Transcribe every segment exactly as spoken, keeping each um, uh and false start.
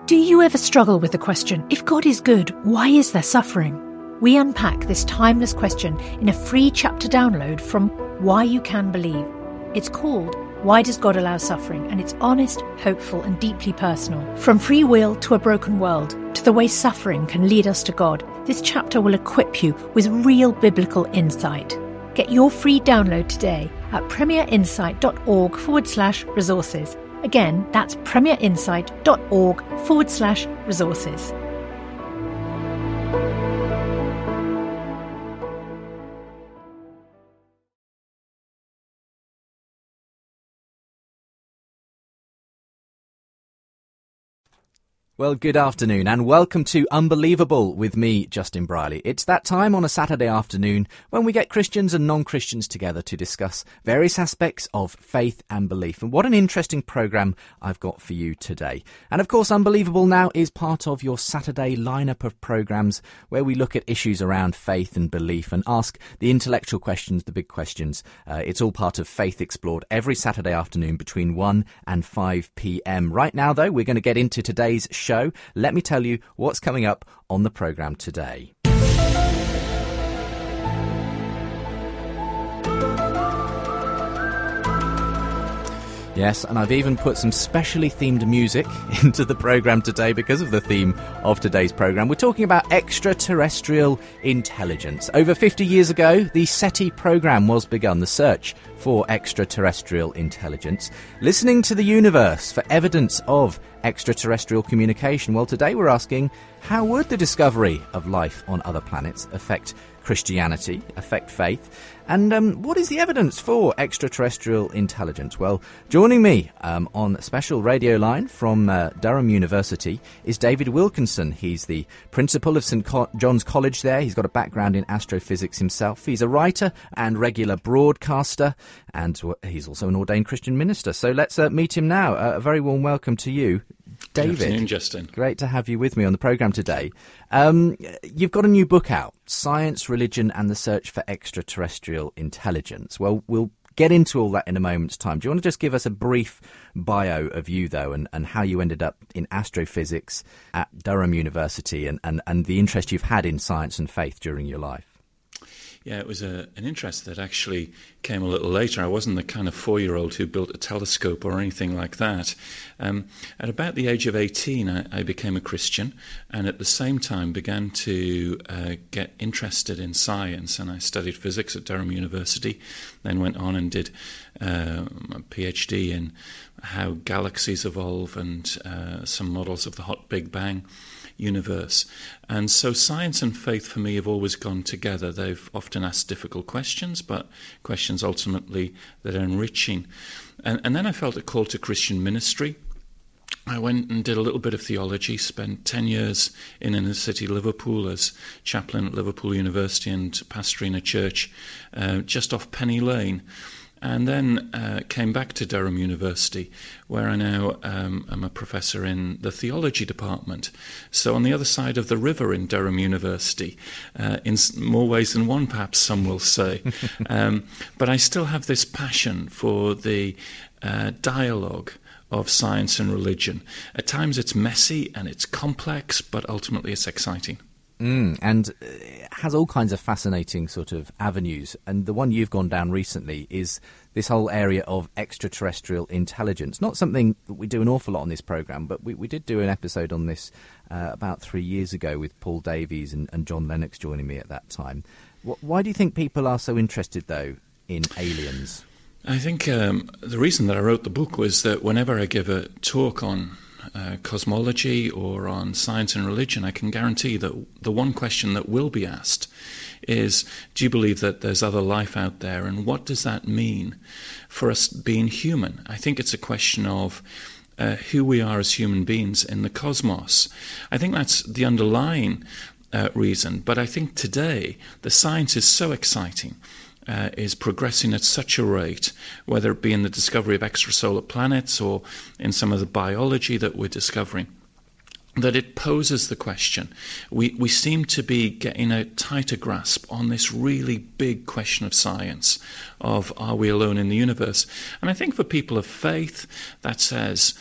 Do you ever struggle with the question, if God is good, why is there suffering? We unpack this timeless question in a free chapter download from Why You Can Believe. It's called Why Does God Allow Suffering? And it's honest, hopeful and deeply personal. From free will to a broken world, to the way suffering can lead us to God, this chapter will equip you with real biblical insight. Get your free download today at premierinsight.org forward slash resources. Again, that's premierinsight.org forward slash resources. Well, good afternoon and welcome to Unbelievable with me, Justin Brierley. It's that time on a Saturday afternoon when we get Christians and non-Christians together to discuss various aspects of faith and belief. And what an interesting programme I've got for you today. And of course, Unbelievable now is part of your Saturday lineup of programmes where we look at issues around faith and belief and ask the intellectual questions, the big questions. Uh, it's all part of Faith Explored every Saturday afternoon between one and five p.m. Right now, though, we're going to get into today's show. Let me tell you what's coming up on the programme today. Yes, and I've even put some specially themed music into the programme today because of the theme of today's programme. We're talking about extraterrestrial intelligence. Over fifty years ago, the SETI programme was begun, the search for extraterrestrial intelligence, listening to the universe for evidence of extraterrestrial communication. Well, today we're asking, how would the discovery of life on other planets affect Christianity, affect faith? And um, what is the evidence for extraterrestrial intelligence? Well, joining me um, on a special radio line from uh, Durham University is David Wilkinson. He's the principal of St Co- John's College there. He's got a background in astrophysics himself. He's a writer and regular broadcaster, and he's also an ordained Christian minister. So let's uh, meet him now. Uh, a very warm welcome to you, David. Good afternoon, Justin. Great to have you with me on the programme today. Um, you've got a new book out, Science, Religion and the Search for Extraterrestrial Intelligence. Well, we'll get into all that in a moment's time. Do you want to just give us a brief bio of you, though, and, and how you ended up in astrophysics at Durham University and, and, and the interest you've had in science and faith during your life? Yeah, it was a, an interest that actually came a little later. I wasn't the kind of four-year-old who built a telescope or anything like that. Um, at about the age of eighteen, I, I became a Christian, and at the same time began to uh, get interested in science. And I studied physics at Durham University, then went on and did uh, a PhD in how galaxies evolve and uh, some models of the hot Big Bang universe. And so science and faith for me have always gone together. They've often asked difficult questions, but questions ultimately that are enriching. And, and then I felt a call to Christian ministry. I went and did a little bit of theology, spent ten years in inner city Liverpool as chaplain at Liverpool University and pastoring a church uh, just off Penny Lane. And then uh, came back to Durham University, where I now um, am a professor in the theology department. So on the other side of the river in Durham University, uh, in more ways than one, perhaps some will say. um, but I still have this passion for the uh, dialogue of science and religion. At times it's messy and it's complex, but ultimately it's exciting. Mm, and it has all kinds of fascinating sort of avenues. And the one you've gone down recently is this whole area of extraterrestrial intelligence. Not something that we do an awful lot on this programme, but we, we did do an episode on this uh, about three years ago with Paul Davies and, and John Lennox joining me at that time. Wh- why do you think people are so interested, though, in aliens? I think um, the reason that I wrote the book was that whenever I give a talk on Uh, cosmology or on science and religion, I can guarantee that the one question that will be asked is, do you believe that there's other life out there, and what does that mean for us being human? I think it's a question of uh, who we are as human beings in the cosmos. I think that's the underlying uh, reason, but I think today the science is so exciting. Uh, is progressing at such a rate, whether it be in the discovery of extrasolar planets or in some of the biology that we're discovering, that it poses the question. We we seem to be getting a tighter grasp on this really big question of science, of are we alone in the universe? And I think for people of faith, that says,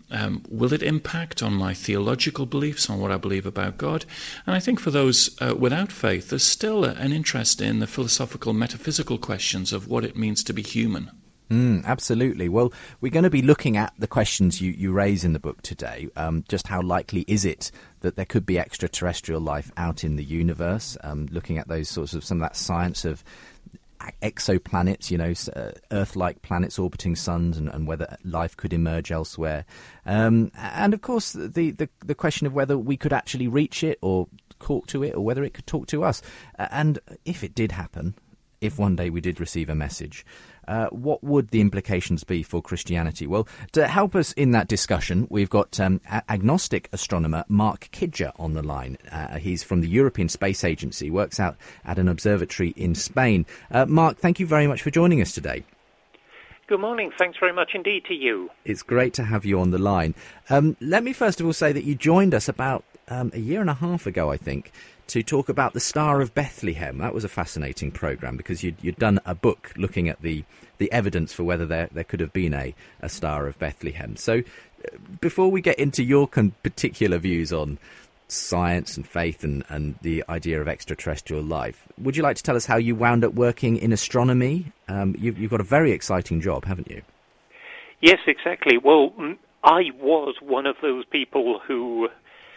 Um, will it impact on my theological beliefs, on what I believe about God? And I think for those uh, without faith, there's still a, an interest in the philosophical, metaphysical questions of what it means to be human. Mm, absolutely. Well, we're going to be looking at the questions you, you raise in the book today. Um, just how likely is it that there could be extraterrestrial life out in the universe? Um, looking at those sorts of some of that science of exoplanets, you know, uh, Earth-like planets orbiting suns, and, and whether life could emerge elsewhere. Um, and of course, the, the the question of whether we could actually reach it or talk to it, or whether it could talk to us. Uh, and if it did happen, if one day we did receive a message, uh, what would the implications be for Christianity? Well, to help us in that discussion, we've got um, a- agnostic astronomer Mark Kidger on the line. Uh, he's from the European Space Agency, works out at an observatory in Spain. Uh, Mark, thank you very much for joining us today. Good morning. Thanks very much indeed to you. It's great to have you on the line. Um, let me first of all say that you joined us about um, a year and a half ago, I think, to talk about the Star of Bethlehem. That was a fascinating programme because you'd, you'd done a book looking at the, the evidence for whether there, there could have been a, a Star of Bethlehem. So uh, before we get into your con- particular views on science and faith and, and the idea of extraterrestrial life, would you like to tell us how you wound up working in astronomy? Um, you've, you've got a very exciting job, haven't you? Yes, exactly. Well, I was one of those people who,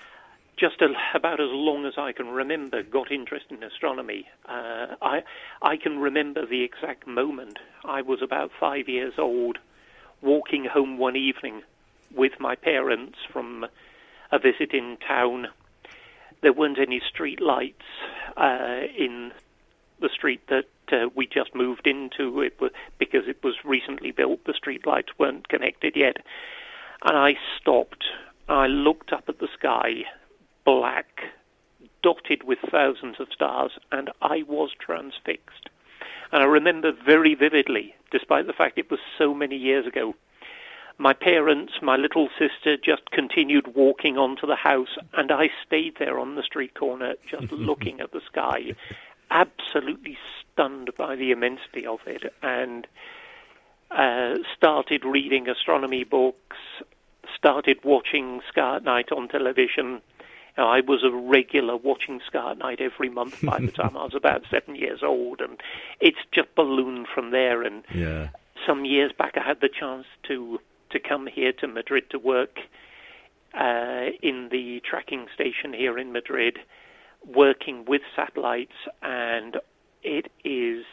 just a, about as long as I can remember, got interested in astronomy. Uh, I I can remember the exact moment. I was about five years old, walking home one evening with my parents from a visit in town. There weren't any street lights uh, in the street that uh, we just moved into. It was, because it was recently built, the street lights weren't connected yet. And I stopped. I looked up at the sky, black, dotted with thousands of stars, and I was transfixed. And I remember very vividly, despite the fact it was so many years ago, my parents, my little sister, just continued walking onto the house, and I stayed there on the street corner just looking at the sky, absolutely stunned by the immensity of it, and uh, started reading astronomy books, started watching Sky at Night on television. Now, I was a regular watching Sky at Night every month by the time I was about seven years old, and it's just ballooned from there. And yeah. Some years back, I had the chance to to come here to Madrid to work uh, in the tracking station here in Madrid, working with satellites, and it is...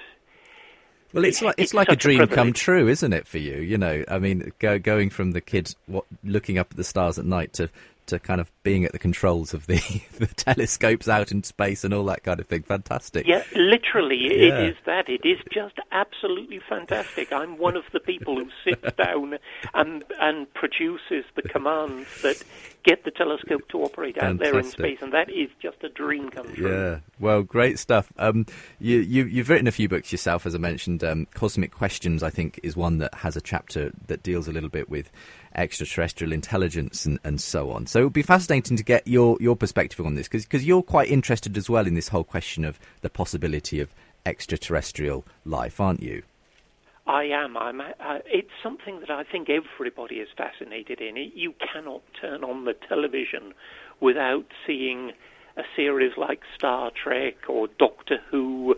Well, it's like it's, it's like a dream a come true, isn't it, for you? You know, I mean, go, going from the kids what, looking up at the stars at night to, to kind of being at the controls of the, the telescopes out in space and all that kind of thing. Fantastic. Yeah, literally, Yeah. it is that. It is just absolutely fantastic. I'm one of the people who sits down and and produces the commands that get the telescope to operate out there in Fantastic. space, and that is just a dream come true. Yeah, well, great stuff. Um, you, you, you've written a few books yourself, as I mentioned. Um, Cosmic Questions, I think, is one that has a chapter that deals a little bit with extraterrestrial intelligence and, and so on. So it would be fascinating to get your, your perspective on this, because you're quite interested as well in this whole question of the possibility of extraterrestrial life, aren't you? I am. I'm. Uh, it's something that I think everybody is fascinated in. It, you cannot turn on the television without seeing a series like Star Trek or Doctor Who,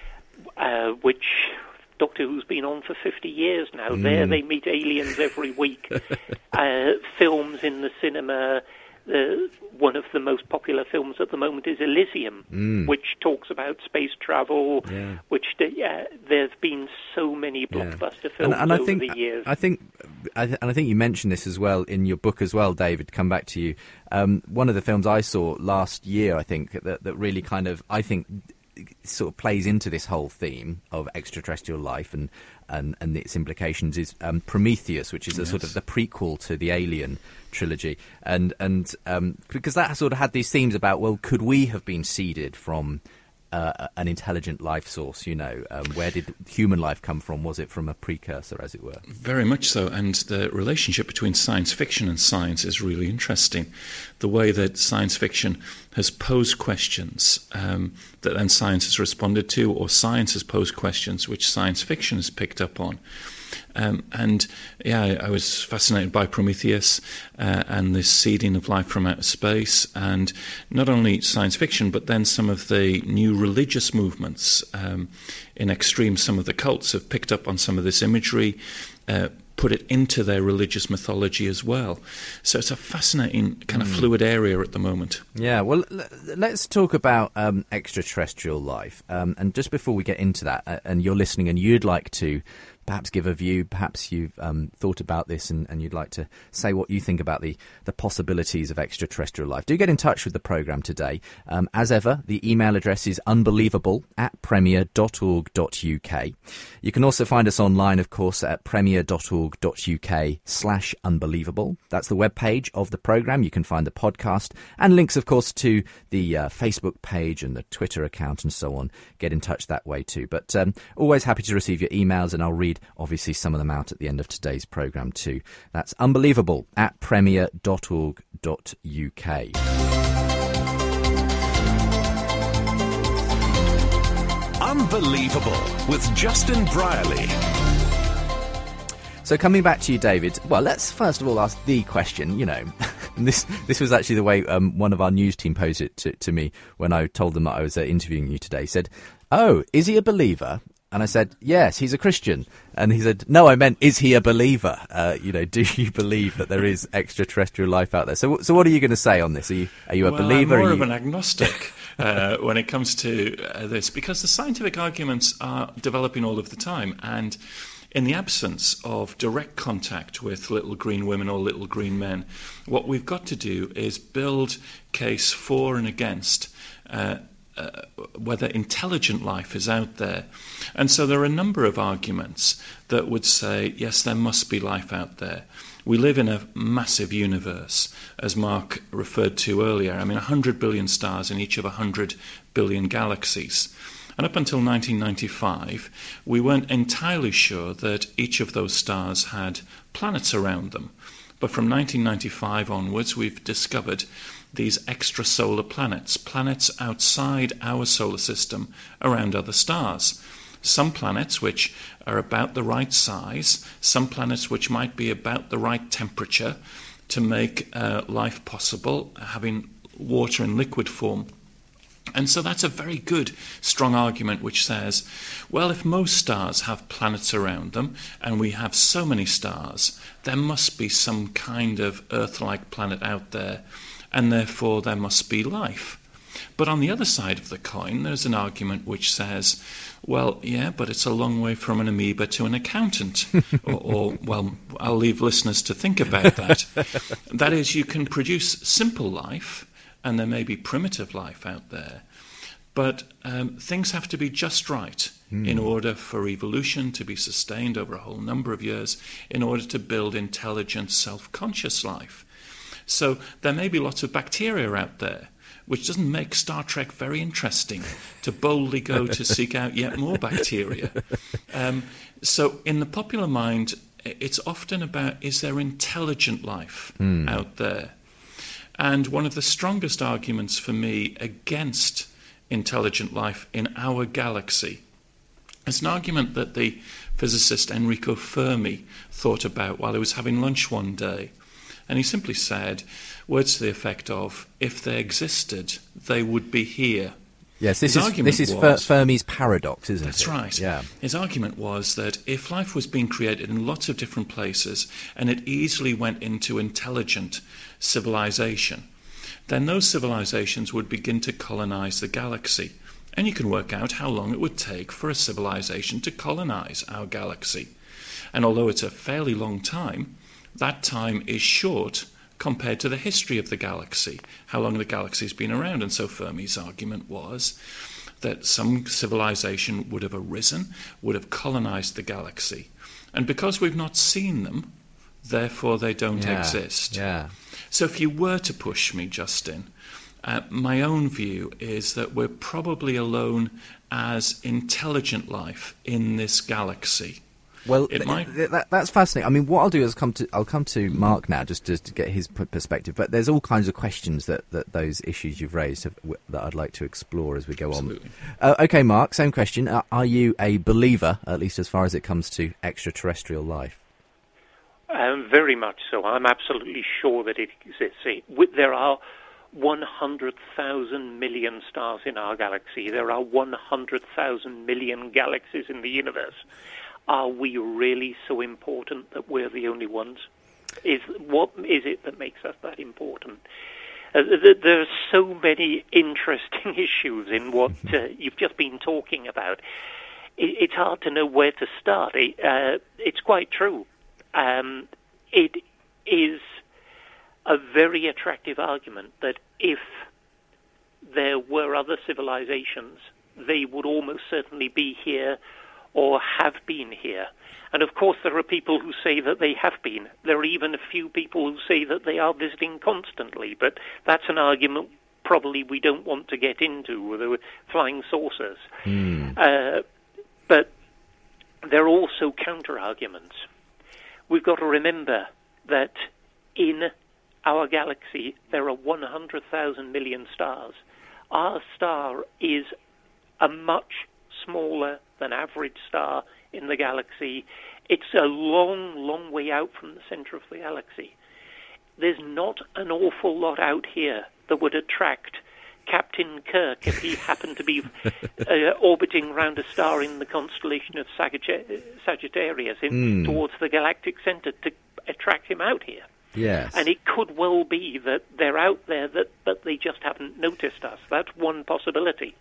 uh, which Doctor Who's been on for fifty years now. Mm. There they meet aliens every week. uh, films in the cinema. Uh, one of the most popular films at the moment is Elysium, mm. which talks about space travel. Yeah. Which uh, there's been so many blockbuster yeah. films and, and I over think, the years. I think, I th- and I think you mentioned this as well in your book as well, David. Come back to you. Um, one of the films I saw last year, I think, that, that really kind of, I think, sort of plays into this whole theme of extraterrestrial life and and, and its implications is um, Prometheus, which is a yes. sort of the prequel to the Alien trilogy, and and um, because that sort of had these themes about, well, could we have been seeded from uh, an intelligent life source? You know, um, where did human life come from? Was it from a precursor, as it were? Very much so, and the relationship between science fiction and science is really interesting. The way that science fiction has posed questions um, that then science has responded to, or science has posed questions which science fiction has picked up on. Um, and yeah, I, I was fascinated by Prometheus uh, and this seeding of life from outer space, and not only science fiction, but then some of the new religious movements um, in extreme. Some of the cults have picked up on some of this imagery, uh, put it into their religious mythology as well. So it's a fascinating kind of mm. fluid area at the moment. Yeah, well, l- let's talk about um, extraterrestrial life. Um, and just before we get into that, uh, and you're listening and you'd like to perhaps give a view, perhaps you've um, thought about this and, and you'd like to say what you think about the, the possibilities of extraterrestrial life, do get in touch with the programme today. Um, as ever, the email address is unbelievable at premier dot org dot uk. You can also find us online, of course, at premier dot org dot uk slash unbelievable. That's the webpage of the programme. You can find the podcast and links, of course, to the uh, Facebook page and the Twitter account and so on. Get in touch that way too. But um, always happy to receive your emails, and I'll read obviously some of them out at the end of today's programme too. That's unbelievable at premier dot org dot uk. Unbelievable with Justin Brierley. So coming back to you, David, well, let's first of all ask the question, you know, this this was actually the way um, one of our news team posed it to, to me when I told them that I was uh, interviewing you today. He said, oh, is he a believer? And I said, yes, he's a Christian. And he said, no, I meant, is he a believer? Uh, you know, do you believe that there is extraterrestrial life out there? So, so what are you going to say on this? Are you, are you a well, believer? I'm more are of you... an agnostic uh, when it comes to uh, this, because the scientific arguments are developing all of the time. And in the absence of direct contact with little green women or little green men, what we've got to do is build case for and against uh, uh, whether intelligent life is out there. And so there are a number of arguments that would say, yes, there must be life out there. We live in a massive universe, as Mark referred to earlier. I mean, one hundred billion stars in each of one hundred billion galaxies. And up until nineteen ninety-five, we weren't entirely sure that each of those stars had planets around them. But from nineteen ninety-five onwards, we've discovered these extrasolar planets, planets outside our solar system around other stars. Some planets which are about the right size, some planets which might be about the right temperature to make uh, life possible, having water in liquid form. And so that's a very good, strong argument which says, well, if most stars have planets around them, and we have so many stars, there must be some kind of Earth-like planet out there, and therefore there must be life. But on the other side of the coin, there's an argument which says, well, yeah, but it's a long way from an amoeba to an accountant. or, or, well, I'll leave listeners to think about that. That is, you can produce simple life, and there may be primitive life out there, but um, things have to be just right mm. in order for evolution to be sustained over a whole number of years, in order to build intelligent, self-conscious life. So there may be lots of bacteria out there, which doesn't make Star Trek very interesting to boldly go to seek out yet more bacteria. Um, so in the popular mind, it's often about, is there intelligent life mm. out there? And one of the strongest arguments for me against intelligent life in our galaxy is an argument that the physicist Enrico Fermi thought about while he was having lunch one day. And he simply said, words to the effect of, if they existed, they would be here. Yes, this His is, this is was, Fermi's paradox, isn't that's it? That's right. Yeah. His argument was that if life was being created in lots of different places and it easily went into intelligent civilization, then those civilizations would begin to colonize the galaxy. And you can work out how long it would take for a civilization to colonize our galaxy. And although it's a fairly long time, that time is short compared to the history of the galaxy, how long the galaxy's been around. And so Fermi's argument was that some civilization would have arisen, would have colonized the galaxy. And because we've not seen them, therefore they don't yeah, exist. Yeah. So if you were to push me, Justin, uh, my own view is that we're probably alone as intelligent life in this galaxy. Well, it th- might. th- that, that's fascinating. I mean, what I'll do is come to I'll come to Mark now, just, just to get his p- perspective. But there's all kinds of questions that, that those issues you've raised have, w- that I'd like to explore as we go Absolutely. on. Uh, okay, Mark, same question. Uh, are you a believer, at least as far as it comes to extraterrestrial life? Um, very much so. I'm absolutely sure that it exists. It, there are one hundred thousand million stars in our galaxy. There are one hundred thousand million galaxies in the universe. Are we really so important that we're the only ones? Is what is it that makes us that important? Uh, th- there are so many interesting issues in what uh, you've just been talking about. It, it's hard to know where to start. It, uh, it's quite true. Um, it is a very attractive argument that if there were other civilizations, they would almost certainly be here or have been here. And of course there are people who say that they have been. There are even a few people who say that they are visiting constantly, but that's an argument probably we don't want to get into with the flying saucers. Mm. Uh, but there are also counter-arguments. We've got to remember that in our galaxy there are one hundred thousand million stars. Our star is a much smaller than average star in the galaxy. It's a long, long way out from the center of the galaxy. There's not an awful lot out here that would attract Captain Kirk if he happened to be uh, orbiting around a star in the constellation of Sagitt- Sagittarius in, Mm. towards the galactic center to attract him out here. Yes. And it could well be that they're out there, that but they just haven't noticed us. That's one possibility.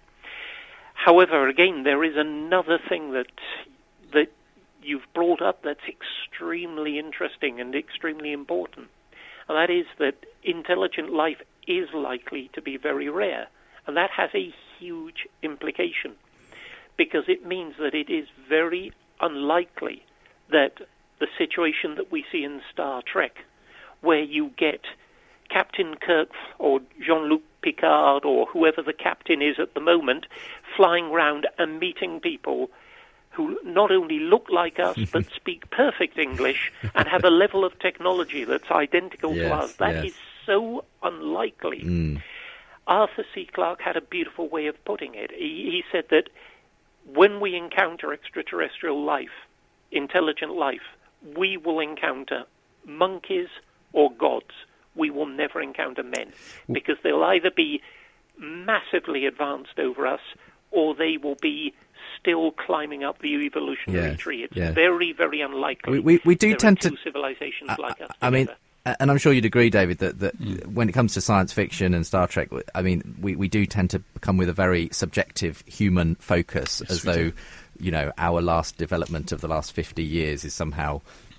However, again, there is another thing that that you've brought up that's extremely interesting and extremely important, and that is that intelligent life is likely to be very rare, and that has a huge implication, because it means that it is very unlikely that the situation that we see in Star Trek, where you get Captain Kirk or Jean-Luc Picard or whoever the captain is at the moment, flying around and meeting people who not only look like us but speak perfect English and have a level of technology that's identical yes, to us. That yes. is so unlikely. Mm. Arthur C. Clarke had a beautiful way of putting it. He, he said that when we encounter extraterrestrial life, intelligent life, we will encounter monkeys or gods. We will never encounter men, because they'll either be massively advanced over us or they will be still climbing up the evolutionary Yes, tree. It's yes. very, very unlikely. We, we, we do there tend are two to... civilizations I, like us I mean, together. and I'm sure you'd agree, David, that, that mm. when it comes to science fiction and Star Trek, I mean, we, we do tend to come with a very subjective human focus, yes, as though, do. you know, our last development of the last fifty years is somehow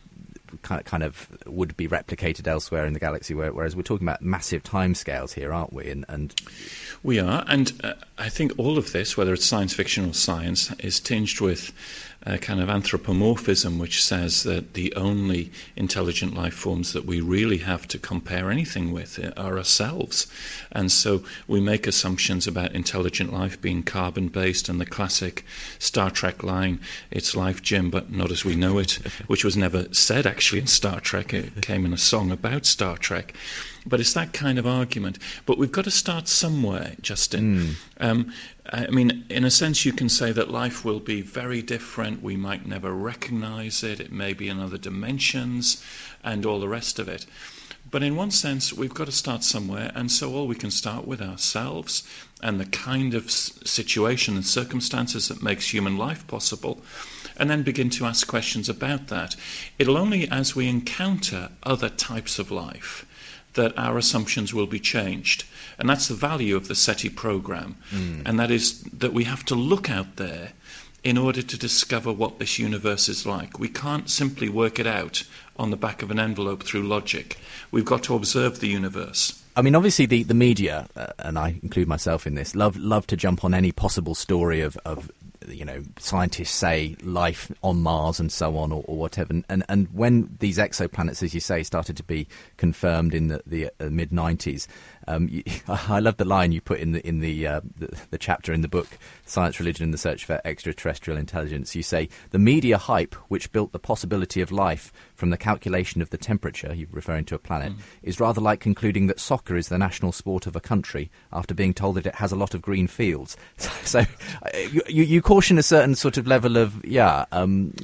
kind of, kind of would be replicated elsewhere in the galaxy, whereas we're talking about massive timescales here, aren't we? And, and we are, and uh, I think all of this, whether it's science fiction or science, is tinged with a kind of anthropomorphism, which says that the only intelligent life forms that we really have to compare anything with are ourselves. And so we make assumptions about intelligent life being carbon-based, and the classic Star Trek line, "It's life, Jim, but not as we know it," which was never said actually in Star Trek. It came in a song about Star Trek. But it's that kind of argument. But we've got to start somewhere, Justin. Mm. Um, I mean, in a sense, you can say that life will be very different. We might never recognize it. It may be in other dimensions and all the rest of it. But in one sense, we've got to start somewhere. And so all we can start with ourselves and the kind of situation and circumstances that makes human life possible, and then begin to ask questions about that. It'll only as we encounter other types of life that our assumptions will be changed. And that's the value of the SETI program. Mm. And that is that we have to look out there in order to discover what this universe is like. We can't simply work it out on the back of an envelope through logic. We've got to observe the universe. I mean, obviously the, the media, uh, and I include myself in this, love love to jump on any possible story of, of you know, scientists say life on Mars and so on, or, or whatever. And and when these exoplanets, as you say, started to be confirmed in the, the uh, mid nineties, um, you, I love the line you put in the in the, uh, the the chapter in the book Science, Religion, and the Search for Extraterrestrial Intelligence. You say the media hype, which built the possibility of life from the calculation of the temperature, you're referring to a planet, mm. is rather like concluding that soccer is the national sport of a country after being told that it has a lot of green fields. So, so you, you caution a certain sort of level of, yeah, um,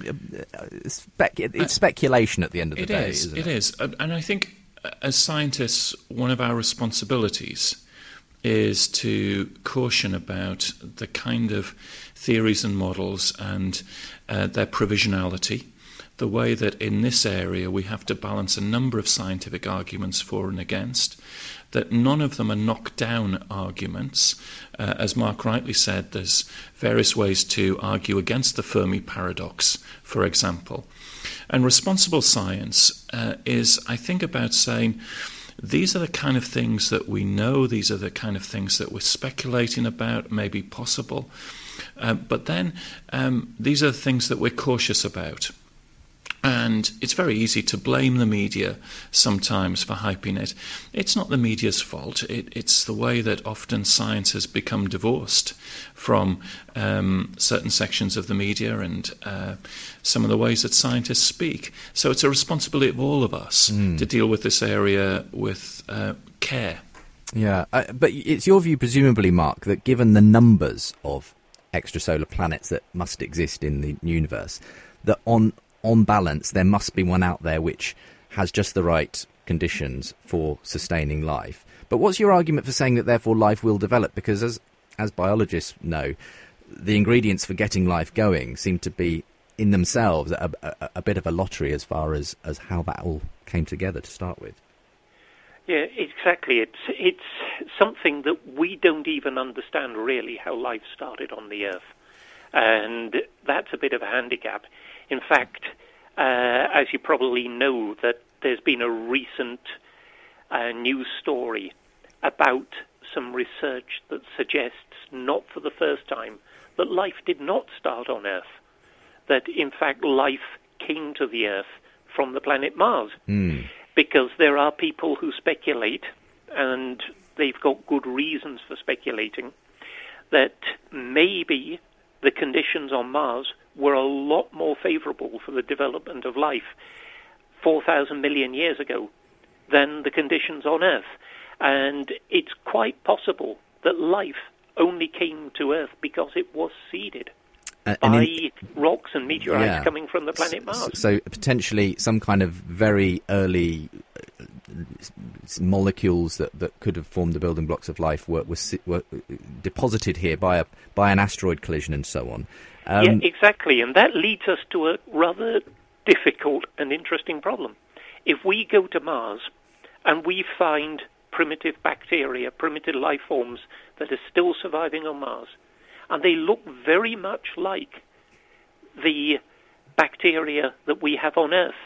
spec- it's speculation at the end of the it day, is, isn't it? It is. And I think as scientists, one of our responsibilities is to caution about the kind of theories and models and uh, their provisionality, the way that in this area we have to balance a number of scientific arguments for and against, that none of them are knockdown arguments. Uh, as Mark rightly said, there's various ways to argue against the Fermi paradox, for example. And responsible science uh, is, I think, about saying, these are the kind of things that we know, these are the kind of things that we're speculating about, may be possible, uh, but then um, these are the things that we're cautious about. And it's very easy to blame the media sometimes for hyping it. It's not the media's fault. It, it's the way that often science has become divorced from um, certain sections of the media and uh, some of the ways that scientists speak. So it's a responsibility of all of us mm. to deal with this area with uh, care. Yeah, uh, but it's your view, presumably, Mark, that given the numbers of extrasolar planets that must exist in the universe, that on on balance, there must be one out there which has just the right conditions for sustaining life. But what's your argument for saying that therefore life will develop? Because as as biologists know, the ingredients for getting life going seem to be in themselves a, a, a bit of a lottery as far as, as how that all came together to start with. Yeah, exactly. It's it's something that we don't even understand really how life started on the Earth. And that's a bit of a handicap. In fact, uh, as you probably know, that there's been a recent uh, news story about some research that suggests, not for the first time, that life did not start on Earth. That, in fact, life came to the Earth from the planet Mars. Mm. Because there are people who speculate, and they've got good reasons for speculating, that maybe the conditions on Mars were a lot more favorable for the development of life four thousand million years ago than the conditions on Earth. And it's quite possible that life only came to Earth because it was seeded uh, by in, rocks and meteorites yeah. coming from the planet Mars. So, so potentially some kind of very early uh, molecules that, that could have formed the building blocks of life were, were, were deposited here by a by an asteroid collision and so on. Um, yeah, exactly, and that leads us to a rather difficult and interesting problem. If we go to Mars and we find primitive bacteria, primitive life forms that are still surviving on Mars, and they look very much like the bacteria that we have on Earth,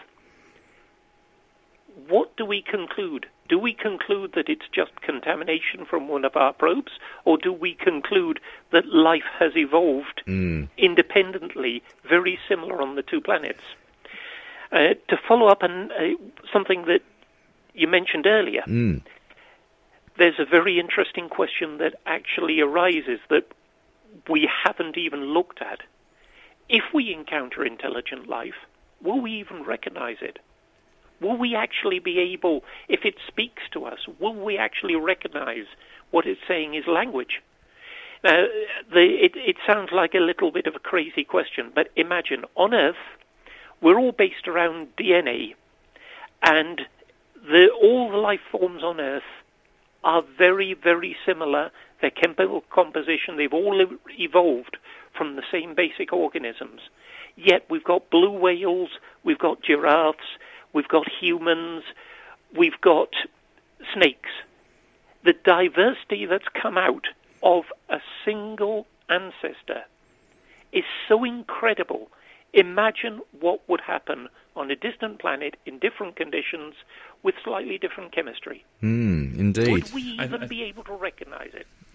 what do we conclude? Do we conclude that it's just contamination from one of our probes, or do we conclude that life has evolved mm. independently, very similar on the two planets? Uh, to follow up on uh, something that you mentioned earlier, mm. there's a very interesting question that actually arises that we haven't even looked at. If we encounter intelligent life, will we even recognize it? Will we actually be able, if it speaks to us, will we actually recognize what it's saying is language? Now, the, it, it sounds like a little bit of a crazy question, but imagine, on Earth, we're all based around D N A, and the, all the life forms on Earth are very, very similar. Their chemical composition, they've all evolved from the same basic organisms. Yet we've got blue whales, we've got giraffes, we've got humans, we've got snakes. The diversity that's come out of a single ancestor is so incredible. Imagine what would happen on a distant planet in different conditions with slightly different chemistry. Mm, indeed. Would we even I, I, be able to recognize it?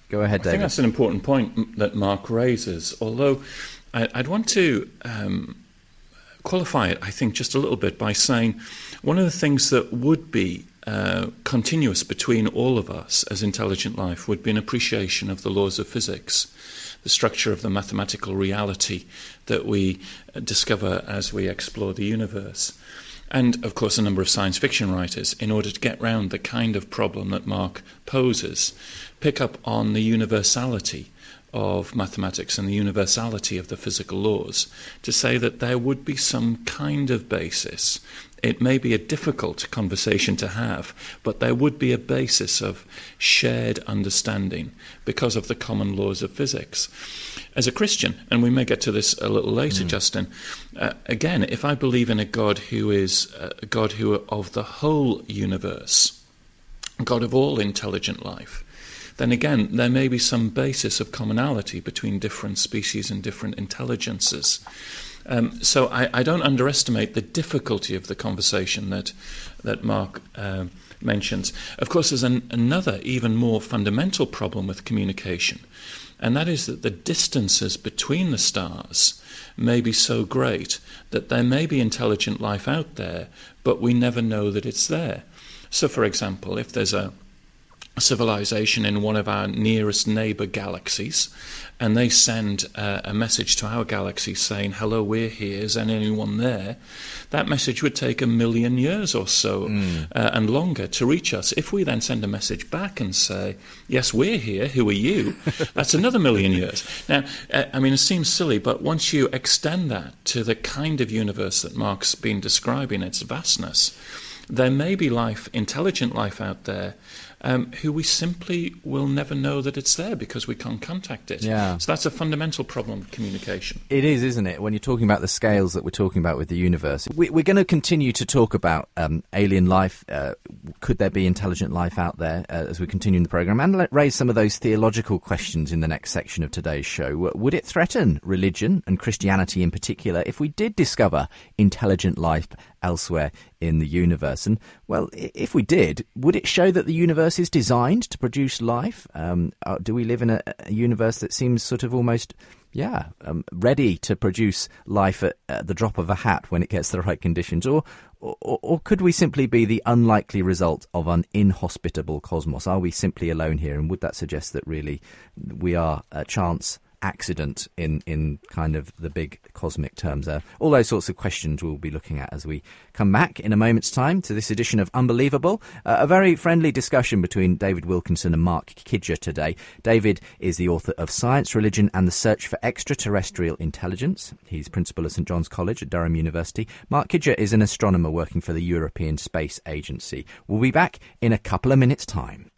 Go ahead, David. I think that's an important point that Mark raises, although I'd want to um, qualify it, I think, just a little bit by saying one of the things that would be uh, continuous between all of us as intelligent life would be an appreciation of the laws of physics, the structure of the mathematical reality that we discover as we explore the universe. And, of course, a number of science fiction writers, in order to get round the kind of problem that Mark poses, pick up on the universality of mathematics and the universality of the physical laws to say that there would be some kind of basis. It may be a difficult conversation to have, but there would be a basis of shared understanding because of the common laws of physics. As a Christian, and we may get to this a little later, mm. Justin, uh, again, if I believe in a God who is a God who of the whole universe, God of all intelligent life, then again, there may be some basis of commonality between different species and different intelligences. Um, so I, I don't underestimate the difficulty of the conversation that that Mark uh, mentions. Of course, there's an, another, even more fundamental problem with communication, and that is that the distances between the stars may be so great that there may be intelligent life out there, but we never know that it's there. So, for example, if there's a civilization in one of our nearest neighbor galaxies, and they send uh, a message to our galaxy saying, hello, we're here, is anyone there? That message would take a million years or so mm. uh, and longer to reach us. If we then send a message back and say, yes, we're here, who are you? That's another million years. Now, uh, I mean, it seems silly, but once you extend that to the kind of universe that Mark's been describing, its vastness, there may be life, intelligent life out there, Um, who we simply will never know that it's there because we can't contact it. Yeah. So that's a fundamental problem with communication. It is, isn't it? When you're talking about the scales that we're talking about with the universe. We, we're going to continue to talk about um, alien life. Uh, could there be intelligent life out there uh, as we continue in the programme? And let, raise some of those theological questions in the next section of today's show. Would it threaten religion and Christianity in particular if we did discover intelligent life elsewhere in the universe? And, well, if we did, would it show that the universe is designed to produce life? Um, uh, do we live in a, a universe that seems sort of almost, yeah, um, ready to produce life at, at the drop of a hat when it gets the right conditions? Or, or, or could we simply be the unlikely result of an inhospitable cosmos? Are we simply alone here? And would that suggest that really we are a chance accident in, in kind of the big cosmic terms there? All those sorts of questions we'll be looking at as we come back in a moment's time to this edition of Unbelievable. Uh, a very friendly discussion between David Wilkinson and Mark Kidger today. David is the author of Science, Religion and the Search for Extraterrestrial Intelligence. He's principal at St John's College at Durham University. Mark Kidger is an astronomer working for the European Space Agency. We'll be back in a couple of minutes' time.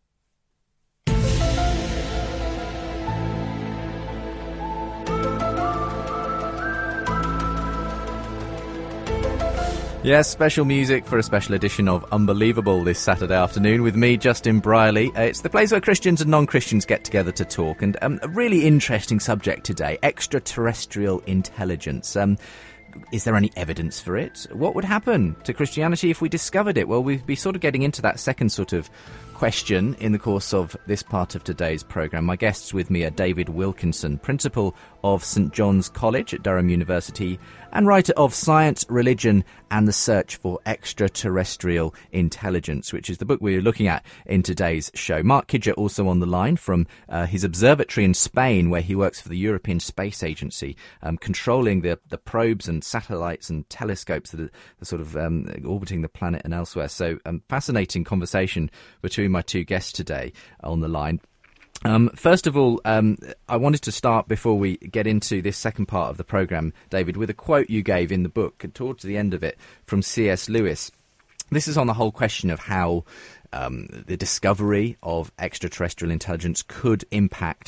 Yes, special music for a special edition of Unbelievable this Saturday afternoon with me, Justin Brierley. Uh, it's the place where Christians and non-Christians get together to talk. And um, a really interesting subject today, extraterrestrial intelligence. Um, is there any evidence for it? What would happen to Christianity if we discovered it? Well, we'll be sort of getting into that second sort of question in the course of this part of today's programme. My guests with me are David Wilkinson, principal of St John's College at Durham University and writer of Science, Religion and the Search for Extraterrestrial Intelligence, which is the book we're looking at in today's show. Mark Kidger also on the line from uh, his observatory in Spain, where he works for the European Space Agency, um, controlling the, the probes and satellites and telescopes that are, are sort of um, orbiting the planet and elsewhere. So um, fascinating conversation between my two guests today on the line. Um, first of all, um, I wanted to start, before we get into this second part of the programme, David, with a quote you gave in the book towards the end of it from C S Lewis. This is on the whole question of how um, the discovery of extraterrestrial intelligence could impact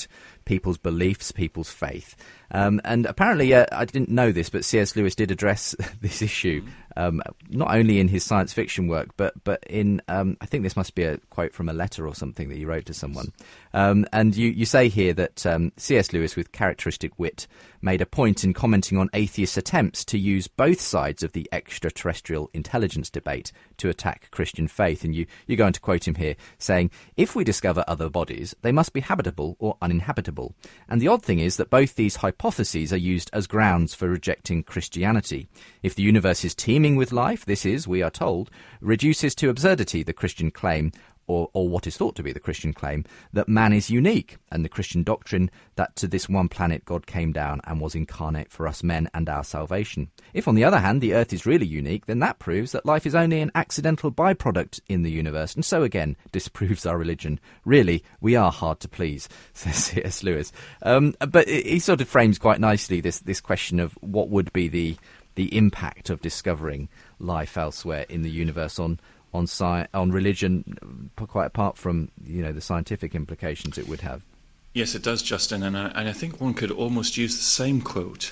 people's beliefs, people's faith. Um, and apparently, uh, I didn't know this, but C S Lewis did address this issue, um, not only in his science fiction work, but but in, um, I think this must be a quote from a letter or something that he wrote to someone. Um, and you, you say here that um, C S Lewis, with characteristic wit, made a point in commenting on atheists' attempts to use both sides of the extraterrestrial intelligence debate to attack Christian faith. And you, you go on to quote him here, saying, "If we discover other bodies, they must be habitable or uninhabitable. And the odd thing is that both these hypotheses are used as grounds for rejecting Christianity. If the universe is teeming with life, this is, we are told, reduces to absurdity the Christian claim, or, or what is thought to be the Christian claim, that man is unique, and the Christian doctrine that to this one planet God came down and was incarnate for us men and our salvation. If, on the other hand, the Earth is really unique, then that proves that life is only an accidental byproduct in the universe, and so again disproves our religion. Really, we are hard to please," says C S Lewis. Um, but he sort of frames quite nicely this, this question of what would be the the impact of discovering life elsewhere in the universe on on sci- on religion, quite apart from, you know, the scientific implications it would have. Yes, it does, Justin, and I, and I think one could almost use the same quote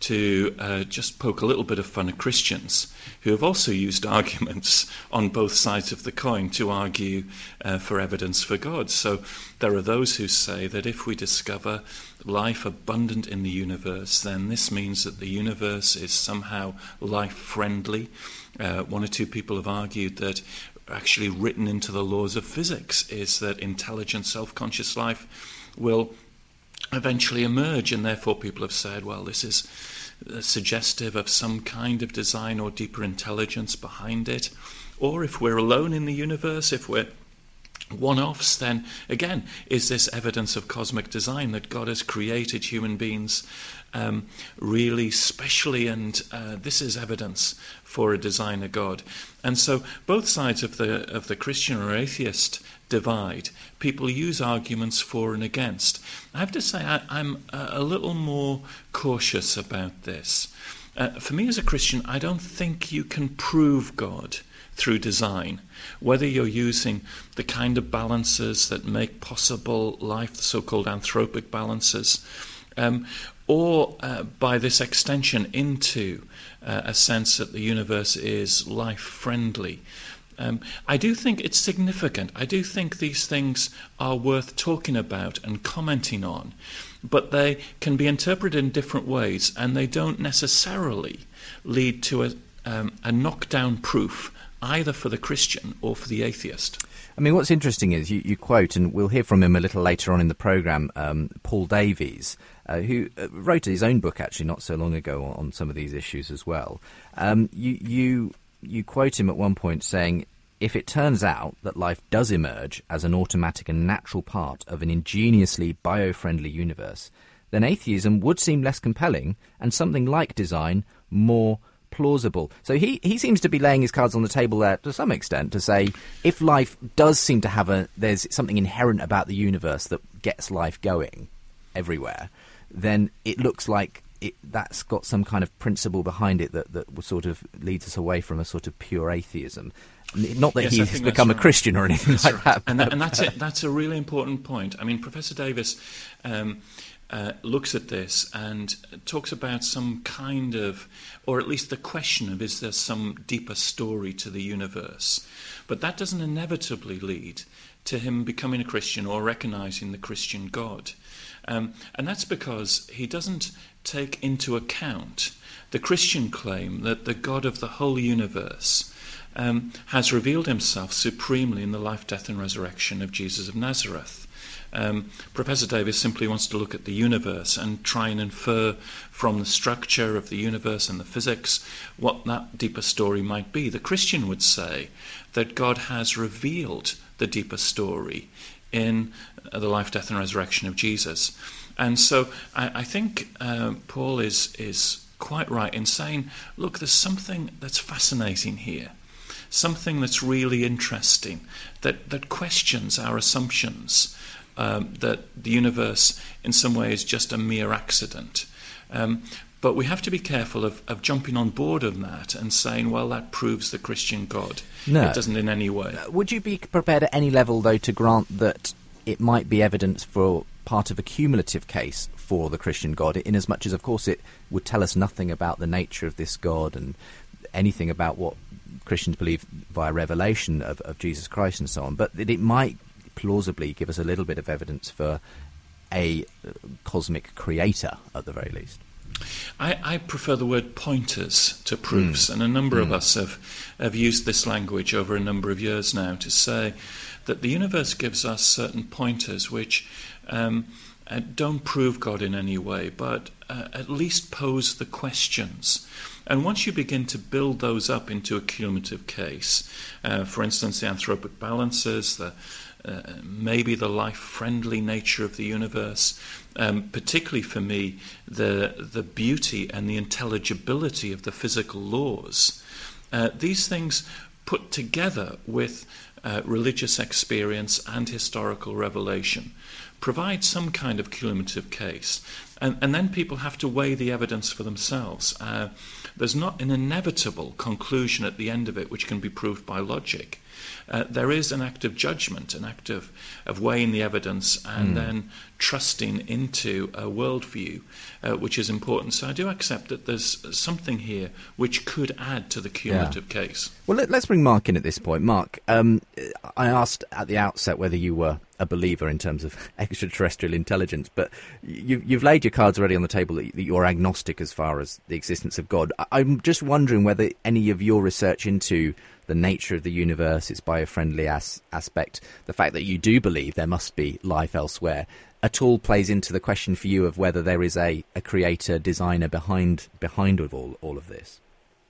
to uh, just poke a little bit of fun at Christians who have also used arguments on both sides of the coin to argue uh, for evidence for God. So there are those who say that if we discover life abundant in the universe, then this means that the universe is somehow life-friendly. Uh, one or two people have argued that actually written into the laws of physics is that intelligent, self-conscious life will eventually emerge, and therefore people have said, well, this is uh, suggestive of some kind of design or deeper intelligence behind it. Or if we're alone in the universe, if we're one-offs, then again, is this evidence of cosmic design, that God has created human beings um, really specially, and uh, this is evidence for a designer God. And so both sides of the of the Christian or atheist divide, people use arguments for and against. I have to say I, I'm a little more cautious about this. Uh, for me as a Christian, I don't think you can prove God through design, whether you're using the kind of balances that make possible life, the so-called anthropic balances, um, or uh, by this extension into uh, a sense that the universe is life-friendly. Um, I do think it's significant. I do think these things are worth talking about and commenting on, but they can be interpreted in different ways, and they don't necessarily lead to a, um, a knockdown proof either for the Christian or for the atheist. I mean, what's interesting is you, you quote, and we'll hear from him a little later on in the programme, um, Paul Davies, uh, who wrote his own book actually not so long ago on, on some of these issues as well. Um, you, you, you quote him at one point saying, "If it turns out that life does emerge as an automatic and natural part of an ingeniously bio-friendly universe, then atheism would seem less compelling and something like design more plausible." So he, he seems to be laying his cards on the table there to some extent to say, if life does seem to have a, there's something inherent about the universe that gets life going everywhere, then it looks like it, that's got some kind of principle behind it that, that sort of leads us away from a sort of pure atheism. Not that yes, he's become right. a Christian or anything that's like right. that. And, that, and that's, it, that's a really important point. I mean, Professor Davis um, uh, looks at this and talks about some kind of, or at least the question of, is there some deeper story to the universe? But that doesn't inevitably lead to him becoming a Christian or recognizing the Christian God. Um, and that's because he doesn't take into account the Christian claim that the God of the whole universe um, has revealed himself supremely in the life, death and resurrection of Jesus of Nazareth. Um, Professor Davis simply wants to look at the universe and try and infer from the structure of the universe and the physics what that deeper story might be. The Christian would say that God has revealed the deeper story in the life, death and resurrection of Jesus. And so I, I think uh, Paul is is quite right in saying, look, there's something that's fascinating here, something that's really interesting, that, that questions our assumptions, um, that the universe in some way is just a mere accident. Um, but we have to be careful of, of jumping on board on that and saying, well, that proves the Christian God. No. It doesn't in any way. Would you be prepared at any level, though, to grant that it might be evidence for part of a cumulative case for the Christian God, in as much as, of course, it would tell us nothing about the nature of this God and anything about what Christians believe via revelation of, of Jesus Christ and so on, but that it might plausibly give us a little bit of evidence for a cosmic creator, at the very least. I, I prefer the word pointers to proofs, mm. and a number mm. of us have, have used this language over a number of years now to say that the universe gives us certain pointers which um, uh, don't prove God in any way, but uh, at least pose the questions. And once you begin to build those up into a cumulative case, uh, for instance, the anthropic balances, the Uh, maybe the life-friendly nature of the universe, um, particularly for me, the the beauty and the intelligibility of the physical laws. Uh, these things put together with uh, religious experience and historical revelation provide some kind of cumulative case. And, and then people have to weigh the evidence for themselves. Uh, there's not an inevitable conclusion at the end of it which can be proved by logic. Uh, there is an act of judgment, an act of, of weighing the evidence and mm. then trusting into a worldview, uh, which is important. So I do accept that there's something here which could add to the cumulative yeah. case. Well, let, let's bring Mark in at this point. Mark, um, I asked at the outset whether you were a believer in terms of extraterrestrial intelligence, but you, you've laid your cards already on the table that you're agnostic as far as the existence of God. I'm just wondering whether any of your research into the nature of the universe, its bio-friendly as- aspect, the fact that you do believe there must be life elsewhere, at all plays into the question for you of whether there is a, a creator, designer behind behind all, all of this.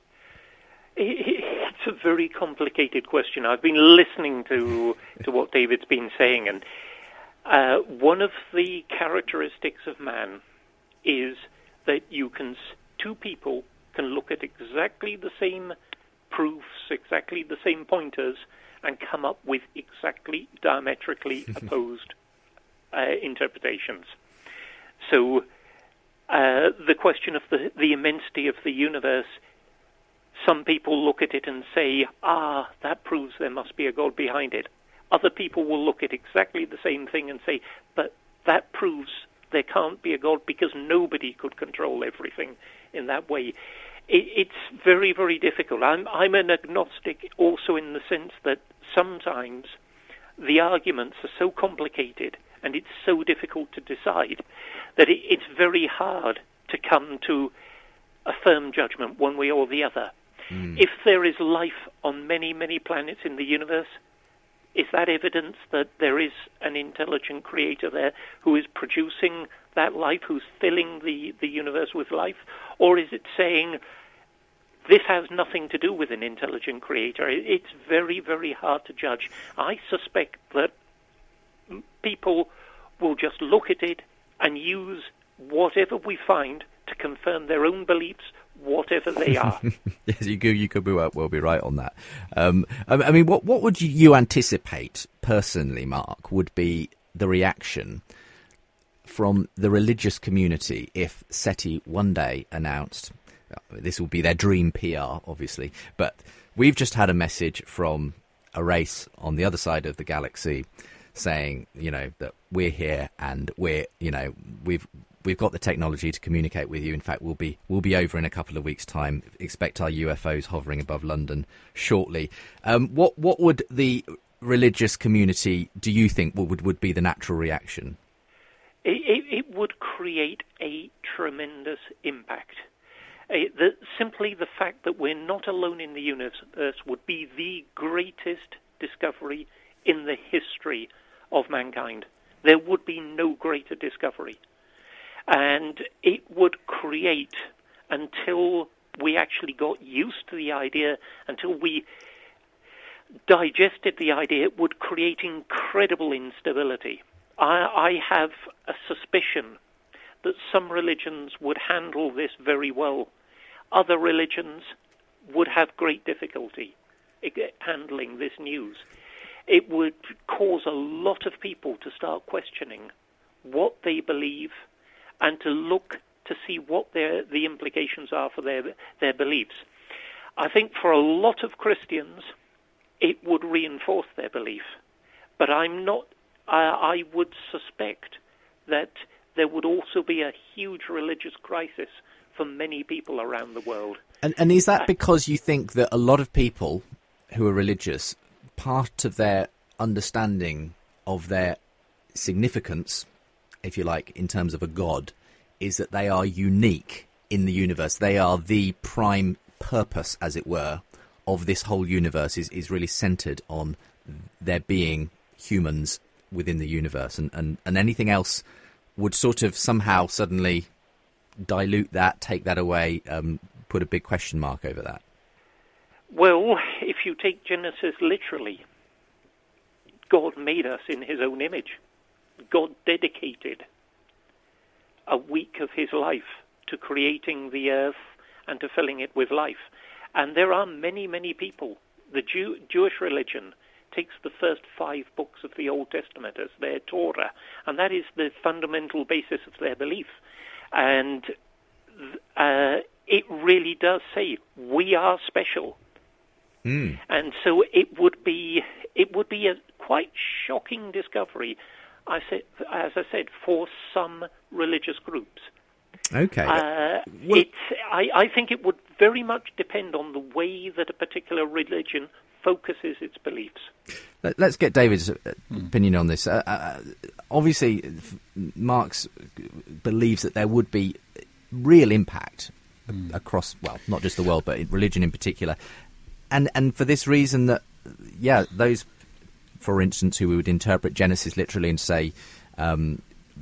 It's a very complicated question. I've been listening to to what David's been saying, and uh, one of the characteristics of man is that you can two people can look at exactly the same proofs, exactly the same pointers, and come up with exactly diametrically opposed uh, interpretations. So uh, the question of the, the immensity of the universe, some people look at it and say, ah, that proves there must be a God behind it. Other people will look at exactly the same thing and say, but that proves there can't be a God because nobody could control everything in that way. It's very, very difficult. I'm, I'm an agnostic also in the sense that sometimes the arguments are so complicated and it's so difficult to decide that it, it's very hard to come to a firm judgment one way or the other. Mm. If there is life on many, many planets in the universe, is that evidence that there is an intelligent creator there who is producing that life, who's filling the, the universe with life? Or is it saying this has nothing to do with an intelligent creator? It's very, very hard to judge. I suspect that people will just look at it and use whatever we find to confirm their own beliefs, whatever they are. Yes, you could, you could be well, well be right on that. Um, I mean, what what would you anticipate personally, Mark, would be the reaction from the religious community if SETI one day announced, this will be their dream P R, obviously, but we've just had a message from a race on the other side of the galaxy saying, you know, that we're here and we're, you know, we've we've got the technology to communicate with you. In fact, we'll be we'll be over in a couple of weeks' time. Expect our U F Os hovering above London shortly. Um, what what would the religious community, do you think, would would be the natural reaction? It, it, it would create a tremendous impact. Uh, the, simply the fact that we're not alone in the universe would be the greatest discovery in the history of mankind. There would be no greater discovery. And it would create, until we actually got used to the idea, until we digested the idea, it would create incredible instability. I, I have a suspicion that some religions would handle this very well. Other religions would have great difficulty handling this news. It would cause a lot of people to start questioning what they believe and to look to see what their, the implications are for their their beliefs. I think for a lot of Christians, it would reinforce their belief. But I'm not. I, I would suspect that there would also be a huge religious crisis for many people around the world. And, and is that because you think that a lot of people who are religious, part of their understanding of their significance, if you like, in terms of a god, is that they are unique in the universe? They are the prime purpose, as it were, of this whole universe is, is really centred on there being humans within the universe, and, and, and anything else would sort of somehow suddenly dilute that, take that away, um, put a big question mark over that? Well, if you take Genesis literally, God made us in his own image. God dedicated a week of his life to creating the earth and to filling it with life. And there are many, many people. The Jew, Jewish religion takes the first five books of the Old Testament as their Torah, and that is the fundamental basis of their belief. And uh, it really does say we are special. Mm. And so it would be it would be a quite shocking discovery, I said, as I said, for some religious groups. Okay. Uh, well, it's, I, I think it would very much depend on the way that a particular religion focuses its beliefs. Let's get David's opinion on this. Uh, uh, obviously, Marx believes that there would be real impact mm. across, well, not just the world, but in religion in particular. And and for this reason that, yeah, those, for instance, who would interpret Genesis literally and say, um,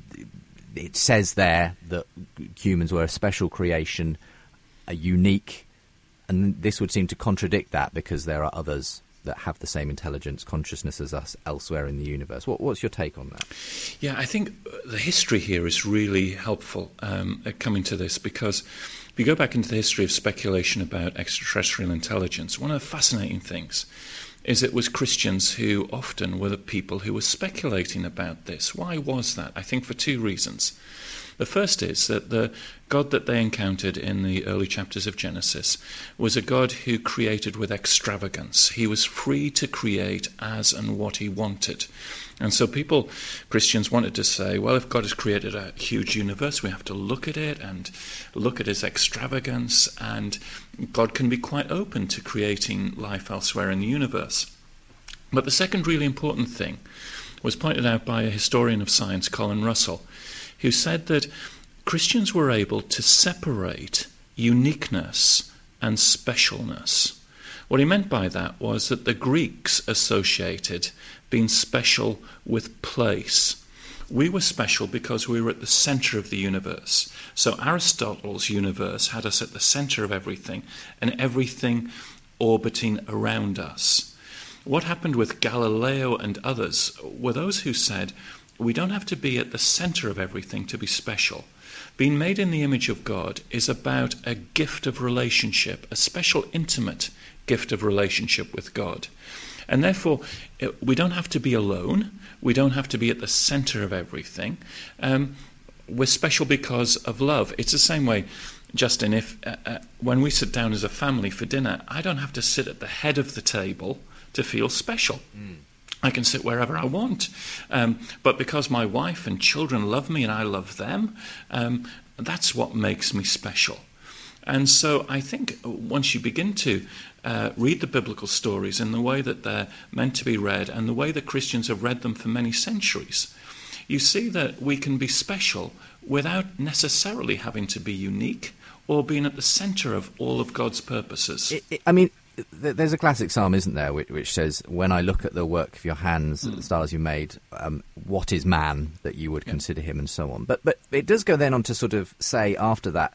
it says there that humans were a special creation, a unique, and this would seem to contradict that because there are others that have the same intelligence, consciousness as us elsewhere in the universe. What, what's your take on that? Yeah, I think the history here is really helpful um, at coming to this, because if you go back into the history of speculation about extraterrestrial intelligence, one of the fascinating things is it was Christians who often were the people who were speculating about this. Why was that? I think for two reasons. The first is that the God that they encountered in the early chapters of Genesis was a God who created with extravagance. He was free to create as and what he wanted. And so people, Christians, wanted to say, well, if God has created a huge universe, we have to look at it and look at his extravagance, and God can be quite open to creating life elsewhere in the universe. But the second really important thing was pointed out by a historian of science, Colin Russell, who said that Christians were able to separate uniqueness and specialness. What he meant by that was that the Greeks associated being special with place. We were special because we were at the center of the universe. So Aristotle's universe had us at the center of everything, and everything orbiting around us. What happened with Galileo and others were those who said, we don't have to be at the center of everything to be special. Being made in the image of God is about a gift of relationship, a special, intimate gift of relationship with God. And therefore, we don't have to be alone. We don't have to be at the center of everything. Um, we're special because of love. It's the same way, Justin, if uh, uh, when we sit down as a family for dinner, I don't have to sit at the head of the table to feel special. Mm. I can sit wherever I want. Um, but because my wife and children love me and I love them, um, that's what makes me special. And so I think once you begin to uh, read the biblical stories in the way that they're meant to be read and the way that Christians have read them for many centuries, you see that we can be special without necessarily having to be unique or being at the center of all of God's purposes. It, it, I mean, there's a classic psalm, isn't there, which, which says, when I look at the work of your hands, mm. the stars you made, um, what is man that you would yeah. consider him, and so on. But but it does go then on to sort of say after that,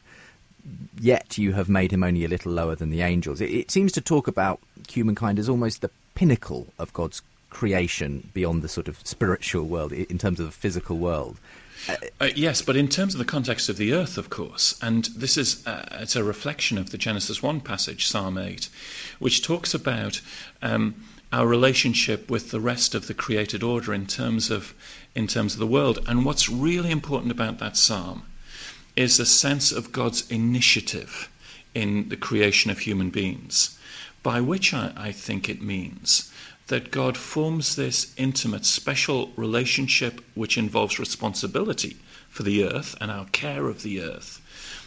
yet you have made him only a little lower than the angels. It, it seems to talk about humankind as almost the pinnacle of God's creation beyond the sort of spiritual world, in terms of the physical world. Uh, yes, but in terms of the context of the earth, of course, and this is uh, it's a reflection of the Genesis one passage, Psalm eight, which talks about um, our relationship with the rest of the created order in terms of in terms of the world. And what's really important about that psalm is a sense of God's initiative in the creation of human beings, by which I, I think it means that God forms this intimate, special relationship which involves responsibility for the earth and our care of the earth,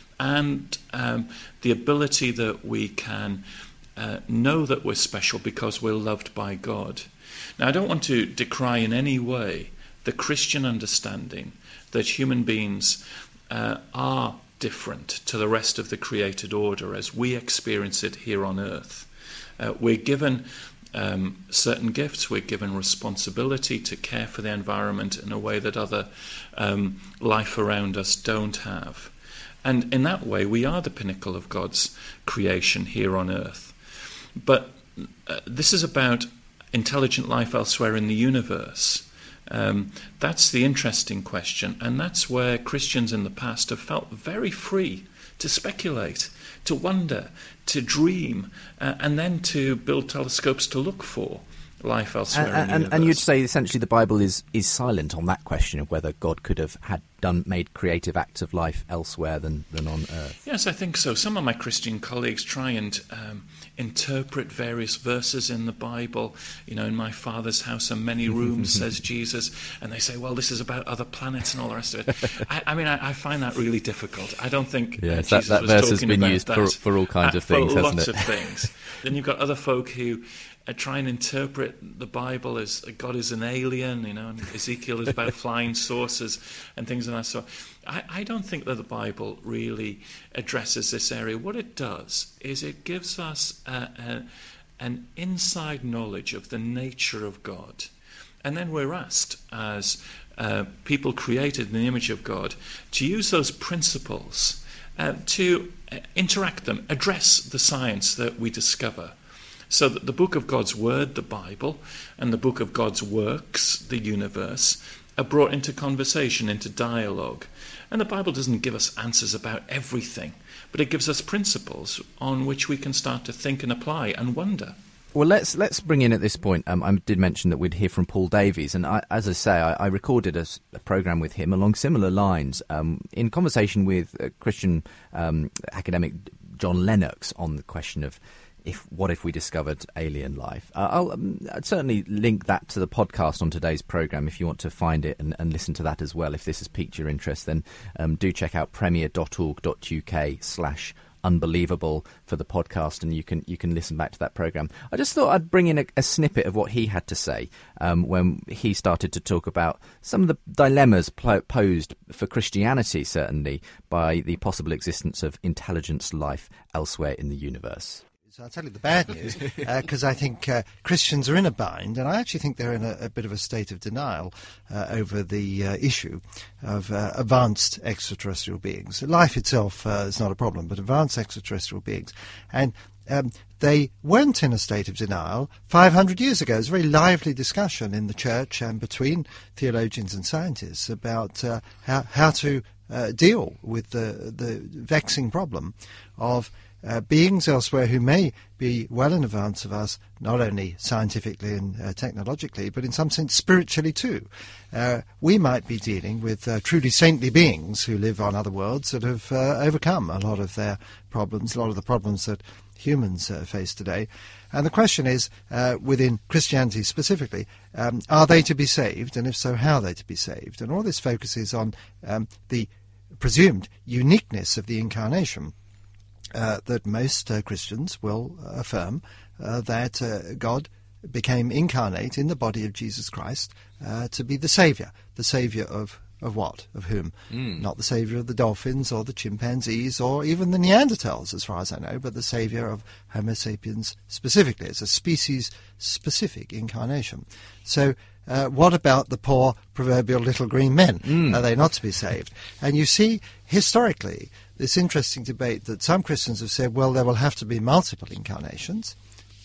and um, the ability that we can uh, know that we're special because we're loved by God. Now, I don't want to decry in any way the Christian understanding that human beings uh, are different to the rest of the created order as we experience it here on earth. Uh, we're given um, certain gifts, we're given responsibility to care for the environment in a way that other um, life around us don't have. And in that way, we are the pinnacle of God's creation here on earth. But uh, this is about intelligent life elsewhere in the universe. Um, that's the interesting question, and that's where Christians in the past have felt very free to speculate, to wonder, to dream, uh, and then to build telescopes to look for life elsewhere and, in the and, universe. And you'd say essentially the Bible is, is silent on that question of whether God could have had done made creative acts of life elsewhere than, than on earth. Yes, I think so. Some of my Christian colleagues try and um, interpret various verses in the Bible. You know, in my Father's house are many rooms, says Jesus, and they say, well, this is about other planets and all the rest of it. I, I mean, I, I find that really difficult. I don't think yes, uh, that, Jesus that was verse has talking been about used that, for, for all kinds uh, of things, for hasn't lots it? of things. Then you've got other folk who Uh, try and interpret the Bible as God is an alien, you know, and Ezekiel is about flying saucers and things like that. So I, I don't think that the Bible really addresses this area. What it does is it gives us a, a, an inside knowledge of the nature of God. And then we're asked, as uh, people created in the image of God, to use those principles uh, to interact them, address the science that we discover. So that the book of God's Word, the Bible, and the book of God's works, the universe, are brought into conversation, into dialogue. And the Bible doesn't give us answers about everything, but it gives us principles on which we can start to think and apply and wonder. Well, let's let's bring in at this point. Um, I did mention that we'd hear from Paul Davies, and I, as I say, I, I recorded a, a program with him along similar lines, um, in conversation with uh, Christian um, academic John Lennox on the question of If what if we discovered alien life? Uh, I'll um, I'd certainly link that to the podcast on today's programme if you want to find it and, and listen to that as well. If this has piqued your interest, then um, do check out premier.org.uk slash unbelievable for the podcast, and you can you can listen back to that programme. I just thought I'd bring in a, a snippet of what he had to say um, when he started to talk about some of the dilemmas pl- posed for Christianity, certainly, by the possible existence of intelligence life elsewhere in the universe. So I'll tell you the bad news, because uh, I think uh, Christians are in a bind, and I actually think they're in a, a bit of a state of denial uh, over the uh, issue of uh, advanced extraterrestrial beings. Life itself uh, is not a problem, but advanced extraterrestrial beings. And um, they weren't in a state of denial five hundred years ago. There was a very lively discussion in the church and between theologians and scientists about uh, how, how to uh, deal with the, the vexing problem of Uh, beings elsewhere who may be well in advance of us, not only scientifically and uh, technologically, but in some sense spiritually too. Uh, we might be dealing with uh, truly saintly beings who live on other worlds that have uh, overcome a lot of their problems, a lot of the problems that humans uh, face today. And the question is, uh, within Christianity specifically, um, are they to be saved? And if so, how are they to be saved? And all this focuses on um, the presumed uniqueness of the incarnation. Uh, that most uh, Christians will uh, affirm uh, that uh, God became incarnate in the body of Jesus Christ uh, to be the Saviour. The Saviour of, of what? Of whom? Mm. Not the Saviour of the dolphins or the chimpanzees or even the Neanderthals, as far as I know, but the Saviour of Homo sapiens specifically. It's a species-specific incarnation. So uh, what about the poor proverbial little green men? Mm. Are they not to be saved? And you see, historically, this interesting debate that some Christians have said, well, there will have to be multiple incarnations,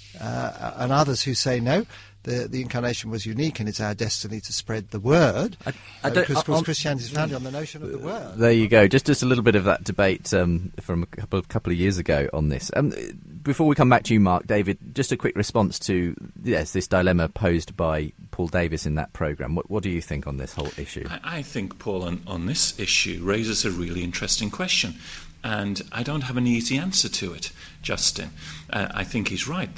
uh, and others who say, no, the, the incarnation was unique and it's our destiny to spread the word. I, I uh, because, of course, Christianity is founded on the notion of the word. There you go. Just just a little bit of that debate um, from a couple, couple of years ago on this. Um, before we come back to you, Mark, David, just a quick response to yes, this dilemma posed by Paul Davies in that programme. What, what do you think on this whole issue? I, I think Paul, on, on this issue, raises a really interesting question. And I don't have an easy answer to it, Justin. Uh, I think he's right that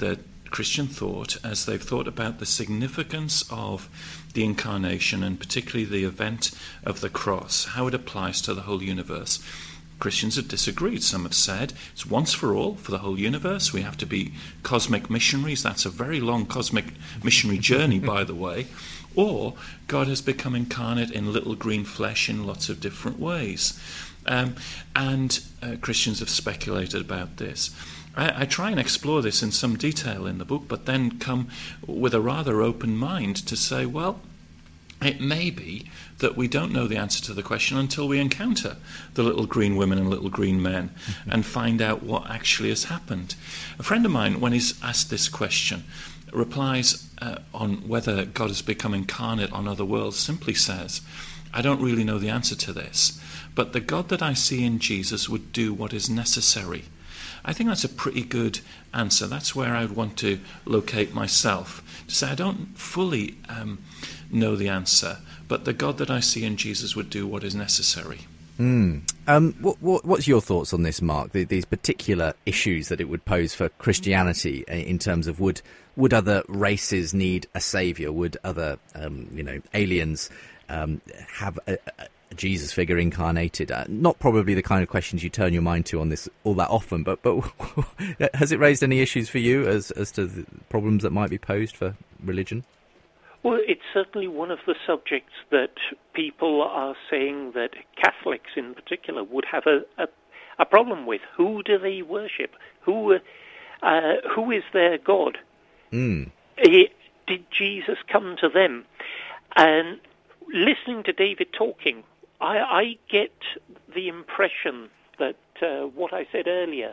Christian thought as they've thought about the significance of the incarnation, and particularly the event of the cross, how it applies to the whole universe. Christians have disagreed. Some have said it's once for all for the whole universe. We have to be cosmic missionaries. That's a very long cosmic missionary journey, by the way. Or God has become incarnate in little green flesh in lots of different ways. Um, and uh, Christians have speculated about this. I, I try and explore this in some detail in the book, but then come with a rather open mind to say, well, it may be that we don't know the answer to the question until we encounter the little green women and little green men and find out what actually has happened. A friend of mine, when he's asked this question, replies uh, on whether God has become incarnate on other worlds, simply says, I don't really know the answer to this, but the God that I see in Jesus would do what is necessary. I think that's a pretty good answer. That's where I would want to locate myself, to say I don't fully um, know the answer, but the God that I see in Jesus would do what is necessary. Mm. Um, what, what, what's your thoughts on this, Mark? The, these particular issues that it would pose for Christianity in terms of would would other races need a saviour? Would other um, you know aliens um, have a, a Jesus figure incarnated? Uh, not probably the kind of questions you turn your mind to on this all that often, but but has it raised any issues for you as as to the problems that might be posed for religion? Well, it's certainly one of the subjects that people are saying that Catholics in particular would have a, a, a problem with. Who do they worship? Who uh, who is their God? Mm. Did Jesus come to them? And listening to David talking, I, I get the impression that uh, what I said earlier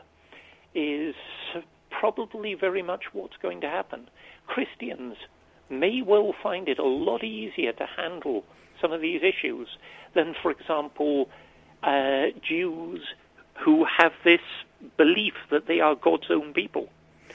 is probably very much what's going to happen. Christians may well find it a lot easier to handle some of these issues than, for example, uh, Jews who have this belief that they are God's own people,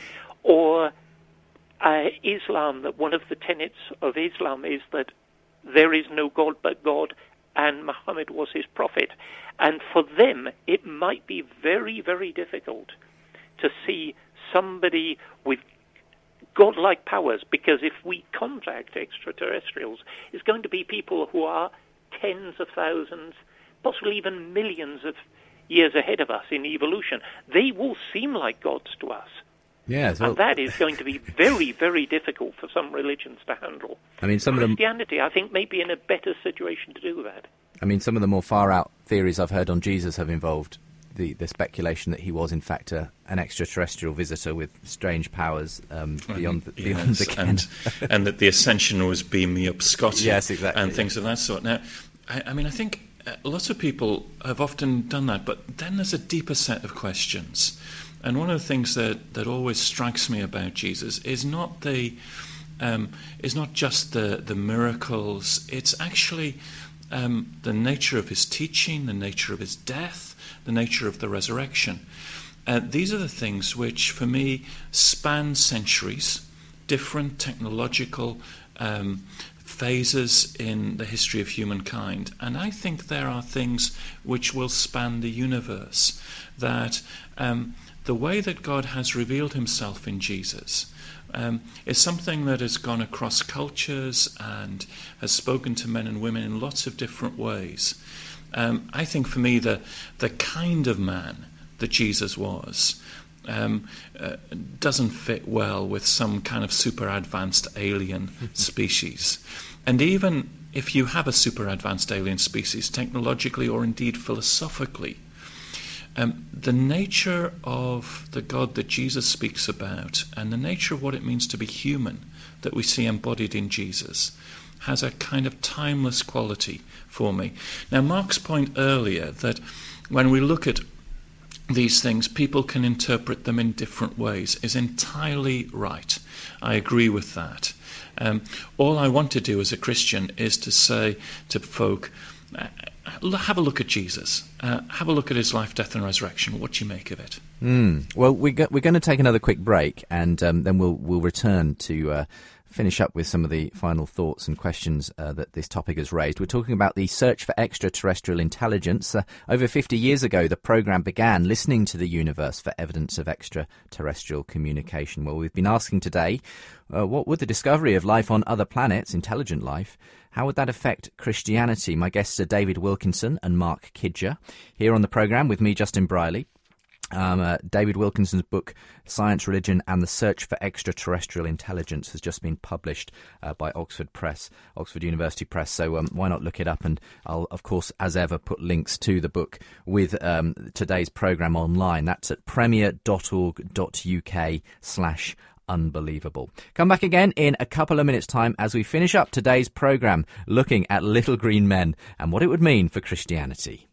or uh, Islam, that one of the tenets of Islam is that there is no God but God and Muhammad was his prophet. And for them, it might be very, very difficult to see somebody with godlike powers, because if we contact extraterrestrials, it's going to be people who are tens of thousands, possibly even millions of years ahead of us in evolution. They will seem like gods to us. Yes, well, and that is going to be very, very difficult for some religions to handle. I mean, some Christianity, of them, I think, may be in a better situation to do that. I mean, some of the more far-out theories I've heard on Jesus have involved the, the speculation that he was, in fact, a, an extraterrestrial visitor with strange powers um, beyond, the, beyond yes, the ken. And, and that the ascension was beam me up Scotty. Yes, exactly. And things of that sort. Now, I, I mean, I think uh, lots of people have often done that, but then there's a deeper set of questions. And one of the things that, that always strikes me about Jesus is not the um, is not just the, the miracles. It's actually um, the nature of his teaching, the nature of his death, the nature of the resurrection. Uh, these are the things which, for me, span centuries, different technological um, phases in the history of humankind. And I think there are things which will span the universe, that um, the way that God has revealed himself in Jesus um, is something that has gone across cultures and has spoken to men and women in lots of different ways. Um, I think for me the the kind of man that Jesus was um, uh, doesn't fit well with some kind of super advanced alien species. And even if you have a super advanced alien species, technologically or indeed philosophically, Um, the nature of the God that Jesus speaks about and the nature of what it means to be human that we see embodied in Jesus has a kind of timeless quality for me. Now, Mark's point earlier that when we look at these things, people can interpret them in different ways is entirely right. I agree with that. Um, all I want to do as a Christian is to say to folk, uh, have a look at Jesus. Uh, have a look at his life, death, and resurrection. What do you make of it? Mm. Well, we go, we're going to take another quick break, and um, then we'll we'll return to uh, finish up with some of the final thoughts and questions uh, that this topic has raised. We're talking about the search for extraterrestrial intelligence. Uh, over fifty years ago, the programme began listening to the universe for evidence of extraterrestrial communication. Well, we've been asking today, uh, what would the discovery of life on other planets, intelligent life, how would that affect Christianity? My guests are David Wilkinson and Mark Kidger. Here on the programme with me, Justin Brierley. Um, uh, David Wilkinson's book, Science, Religion and the Search for Extraterrestrial Intelligence, has just been published uh, by Oxford Press, Oxford University Press. So um, why not look it up? And I'll, of course, as ever, put links to the book with um, today's programme online. That's at premier.org.uk slash unbelievable. Come back again in a couple of minutes' time as we finish up today's programme looking at little green men and what it would mean for Christianity.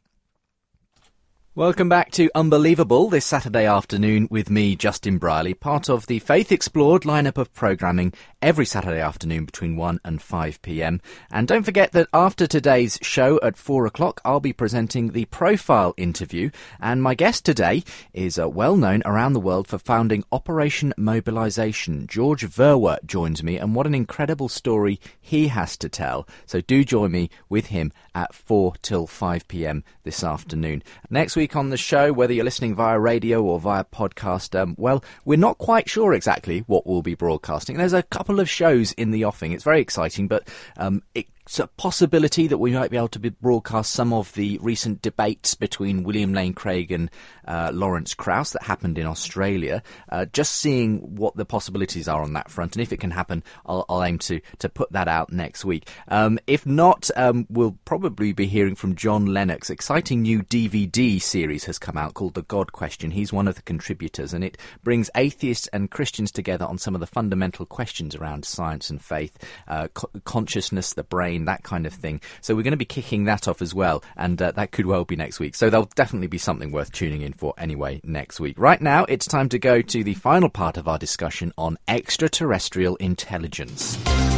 Welcome back to Unbelievable this Saturday afternoon with me, Justin Brierley, part of the Faith Explored lineup of programming every Saturday afternoon between one and five p.m. And don't forget that after today's show at four o'clock, I'll be presenting the Profile interview. And my guest today is uh, well known around the world for founding Operation Mobilisation. George Verwer joins me, and what an incredible story he has to tell. So do join me with him at four till five p.m. this afternoon. Next week on the show, whether you're listening via radio or via podcast, um, well, we're not quite sure exactly what we'll be broadcasting. There's a couple of shows in the offing. It's very exciting, but um, it it's a possibility that we might be able to be broadcast some of the recent debates between William Lane Craig and uh, Lawrence Krauss that happened in Australia. Uh, just seeing what the possibilities are on that front, and if it can happen, I'll, I'll aim to to put that out next week. Um, if not, um, we'll probably be hearing from John Lennox. Exciting new D V D series has come out called The God Question. He's one of the contributors, and it brings atheists and Christians together on some of the fundamental questions around science and faith, uh, co- consciousness, the brain, that kind of thing. So we're going to be kicking that off as well, and uh, that could well be next week. So there'll definitely be something worth tuning in for anyway next week. Right now, it's time to go to the final part of our discussion on extraterrestrial intelligence.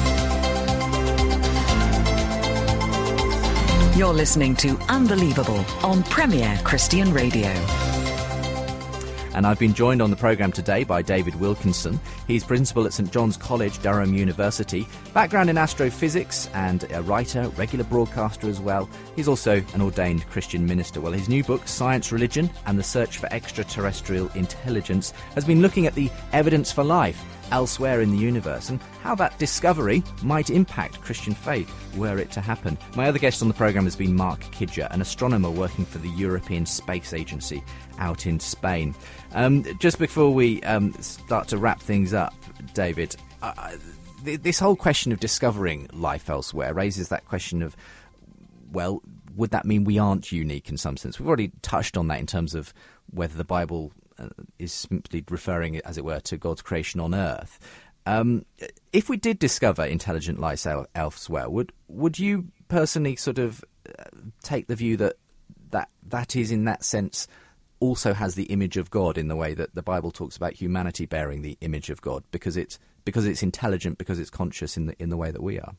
You're listening to Unbelievable on Premier Christian Radio. And I've been joined on the programme today by David Wilkinson. He's principal at St John's College, Durham University. Background in astrophysics and a writer, regular broadcaster as well. He's also an ordained Christian minister. Well, his new book, Science, Religion and the Search for Extraterrestrial Intelligence, has been looking at the evidence for life elsewhere in the universe and how that discovery might impact Christian faith were it to happen. My other guest on the programme has been Mark Kidger, an astronomer working for the European Space Agency out in Spain. Um, just before we um, start to wrap things up, David, uh, th- this whole question of discovering life elsewhere raises that question of, well, would that mean we aren't unique in some sense? We've already touched on that in terms of whether the Bible uh, is simply referring, as it were, to God's creation on earth. Um, if we did discover intelligent life el- elsewhere, would would you personally sort of uh, take the view that, that that is, in that sense, also has the image of God in the way that the Bible talks about humanity bearing the image of God, because it's because it's intelligent, because it's conscious in the in the way that we are?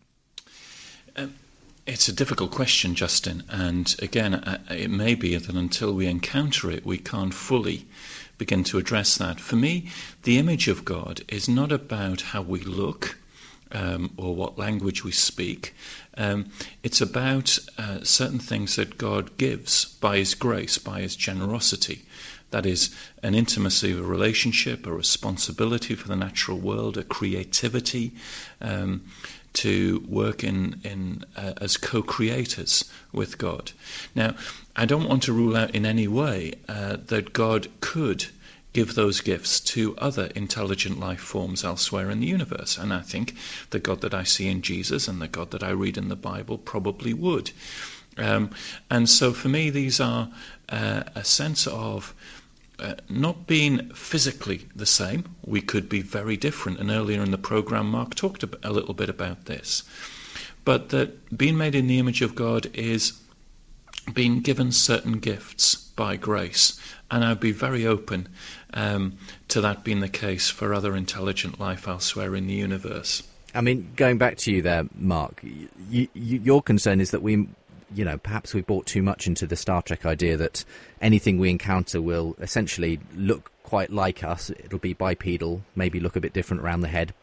Um, it's a difficult question, Justin, and again, uh, it may be that until we encounter it, we can't fully begin to address that. For me, the image of God is not about how we look um, or what language we speak. Um, it's about uh, certain things that God gives by His grace, by His generosity. That is, an intimacy of a relationship, a responsibility for the natural world, a creativity um, to work in, in uh, as co-creators with God. Now, I don't want to rule out in any way uh, that God could give those gifts to other intelligent life forms elsewhere in the universe. And I think the God that I see in Jesus and the God that I read in the Bible probably would. Um, and so for me, these are uh, a sense of uh, not being physically the same. We could be very different. And earlier in the program, Mark talked a little bit about this. But that being made in the image of God is being given certain gifts by grace. And I'd be very open um, to that being the case for other intelligent life elsewhere in the universe. I mean, going back to you there, Mark, you, you, your concern is that we, you know, perhaps we bought too much into the Star Trek idea that anything we encounter will essentially look quite like us. It'll be bipedal, maybe look a bit different around the head,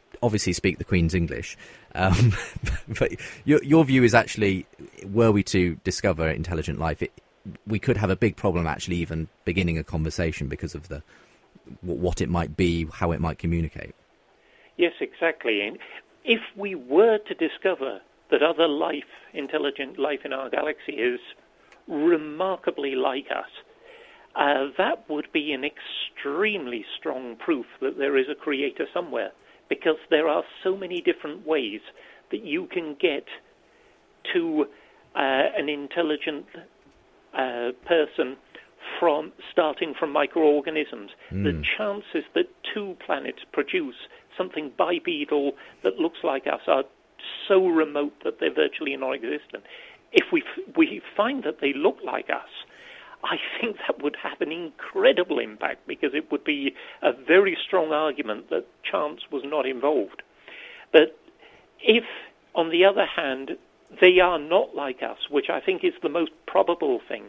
obviously speak the Queen's English. Um, but your, your view is actually, were we to discover intelligent life, it, we could have a big problem actually even beginning a conversation because of the what it might be, how it might communicate. Yes, exactly. And if we were to discover that other life, intelligent life in our galaxy is remarkably like us, uh, that would be an extremely strong proof that there is a creator somewhere, because there are so many different ways that you can get to uh, an intelligent uh, person from starting from microorganisms. Mm. The chances that two planets produce something bipedal that looks like us are so remote that they're virtually non-existent. If we f- we find that they look like us, I think that would have an incredible impact, because it would be a very strong argument that chance was not involved. But if, on the other hand, they are not like us, which I think is the most probable thing,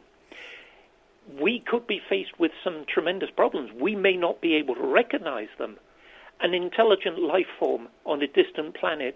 we could be faced with some tremendous problems. We may not be able to recognize them. An intelligent life form on a distant planet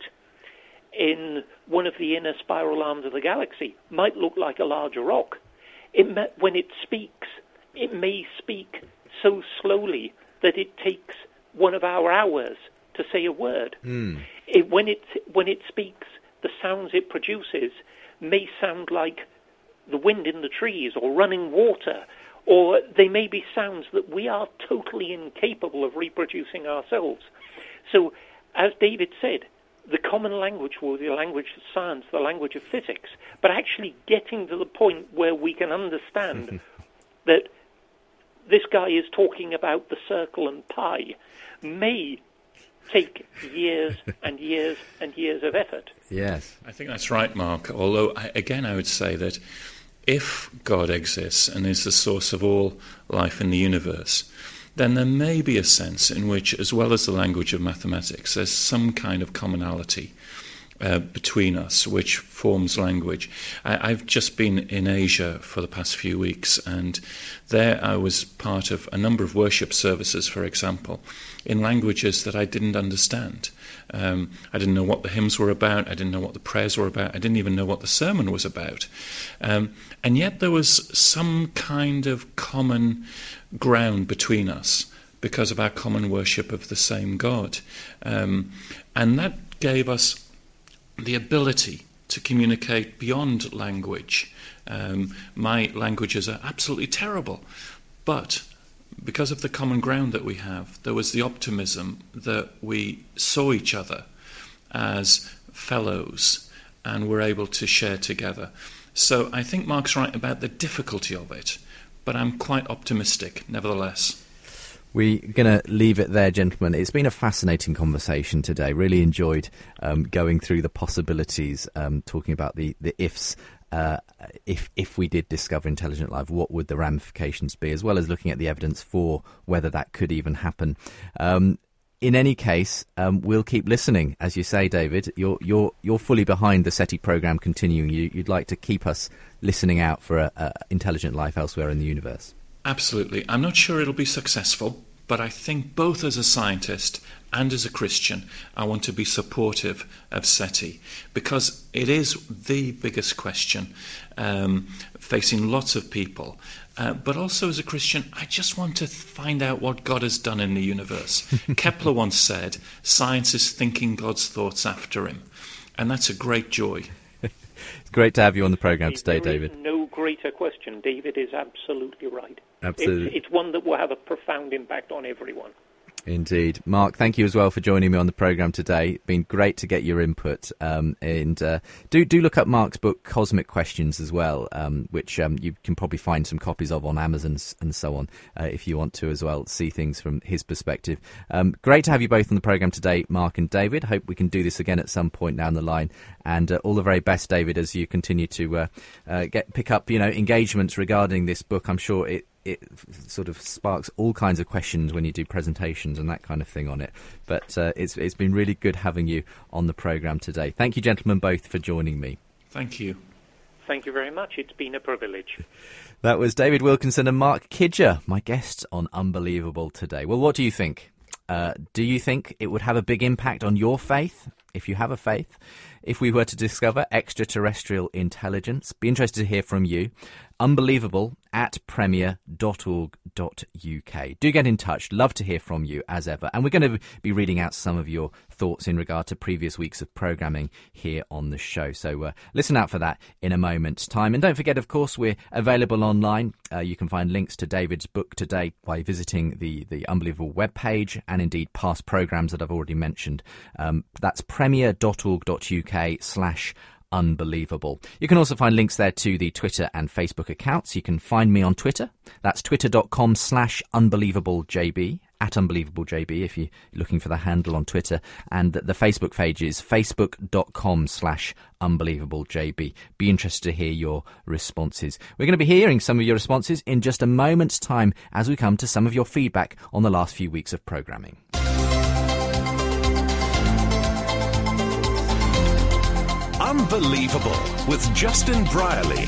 in one of the inner spiral arms of the galaxy might look like a larger rock. It may, when it speaks, it may speak so slowly that it takes one of our hours to say a word. Mm. It, when it when it speaks, the sounds it produces may sound like the wind in the trees or running water, or they may be sounds that we are totally incapable of reproducing ourselves. So, as David said, the common language will be the language of science, the language of physics, but actually getting to the point where we can understand that this guy is talking about the circle and pi may take years and years and years of effort. Yes. I think that's right, Mark, although, I, again, I would say that if God exists and is the source of all life in the universe, then there may be a sense in which, as well as the language of mathematics, there's some kind of commonality uh, between us which forms language. I, I've just been in Asia for the past few weeks, and there I was part of a number of worship services, for example, in languages that I didn't understand. Um, I didn't know what the hymns were about, I didn't know what the prayers were about, I didn't even know what the sermon was about. Um, and yet there was some kind of common ground between us because of our common worship of the same God. Um, and that gave us the ability to communicate beyond language. Um, my languages are absolutely terrible, but because of the common ground that we have, there was the optimism that we saw each other as fellows and were able to share together. So I think Mark's right about the difficulty of it, but I'm quite optimistic nevertheless. We're going to leave it there, gentlemen. It's been a fascinating conversation today. Really enjoyed um, going through the possibilities, um, talking about the, the ifs. Uh, if if we did discover intelligent life, what would the ramifications be, as well as looking at the evidence for whether that could even happen. Um, in any case, um, we'll keep listening, as you say, David. You're you're you're fully behind the SETI programme continuing. You, you'd like to keep us listening out for a, a intelligent life elsewhere in the universe. Absolutely. I'm not sure it'll be successful, but I think both as a scientist and as a Christian, I want to be supportive of SETI, because it is the biggest question um, facing lots of people. Uh, but also as a Christian, I just want to find out what God has done in the universe. Kepler once said, science is thinking God's thoughts after him. And that's a great joy. It's great to have you on the programme today, there David. Is no greater question. David is absolutely right. Absolutely. It's, it's one that will have a profound impact on everyone. Indeed. Mark, thank you as well for joining me on the programme today. It's been great to get your input. Um, and uh, do do look up Mark's book, Cosmic Questions, as well, um, which um, you can probably find some copies of on Amazon and so on, uh, if you want to as well, see things from his perspective. Um, great to have you both on the programme today, Mark and David. Hope we can do this again at some point down the line. And uh, all the very best, David, as you continue to uh, uh, get pick up, you know, engagements regarding this book. I'm sure it it sort of sparks all kinds of questions when you do presentations and that kind of thing on it. But uh, it's it's been really good having you on the programme today. Thank you, gentlemen, both, for joining me. Thank you. Thank you very much. It's been a privilege. That was David Wilkinson and Mark Kidger, my guests on Unbelievable today. Well, what do you think? Uh, do you think it would have a big impact on your faith, if you have a faith, if we were to discover extraterrestrial intelligence? Be interested to hear from you. Unbelievable at premier dot org dot U K. Do get in touch. Love to hear from you as ever. And we're going to be reading out some of your thoughts in regard to previous weeks of programming here on the show. So uh, listen out for that in a moment's time. And don't forget, of course, we're available online. Uh, you can find links to David's book today by visiting the, the Unbelievable webpage, and indeed past programmes that I've already mentioned. Um, that's premier dot org dot U K slash Unbelievable. You can also find links there to the Twitter and Facebook accounts. You can find me on Twitter. That's twitter.com slash unbelievableJB, at unbelievableJB if you're looking for the handle on Twitter. And the Facebook page is facebook.com slash unbelievableJB. Be interested to hear your responses. We're going to be hearing some of your responses in just a moment's time as we come to some of your feedback on the last few weeks of programming. Unbelievable with Justin Brierley.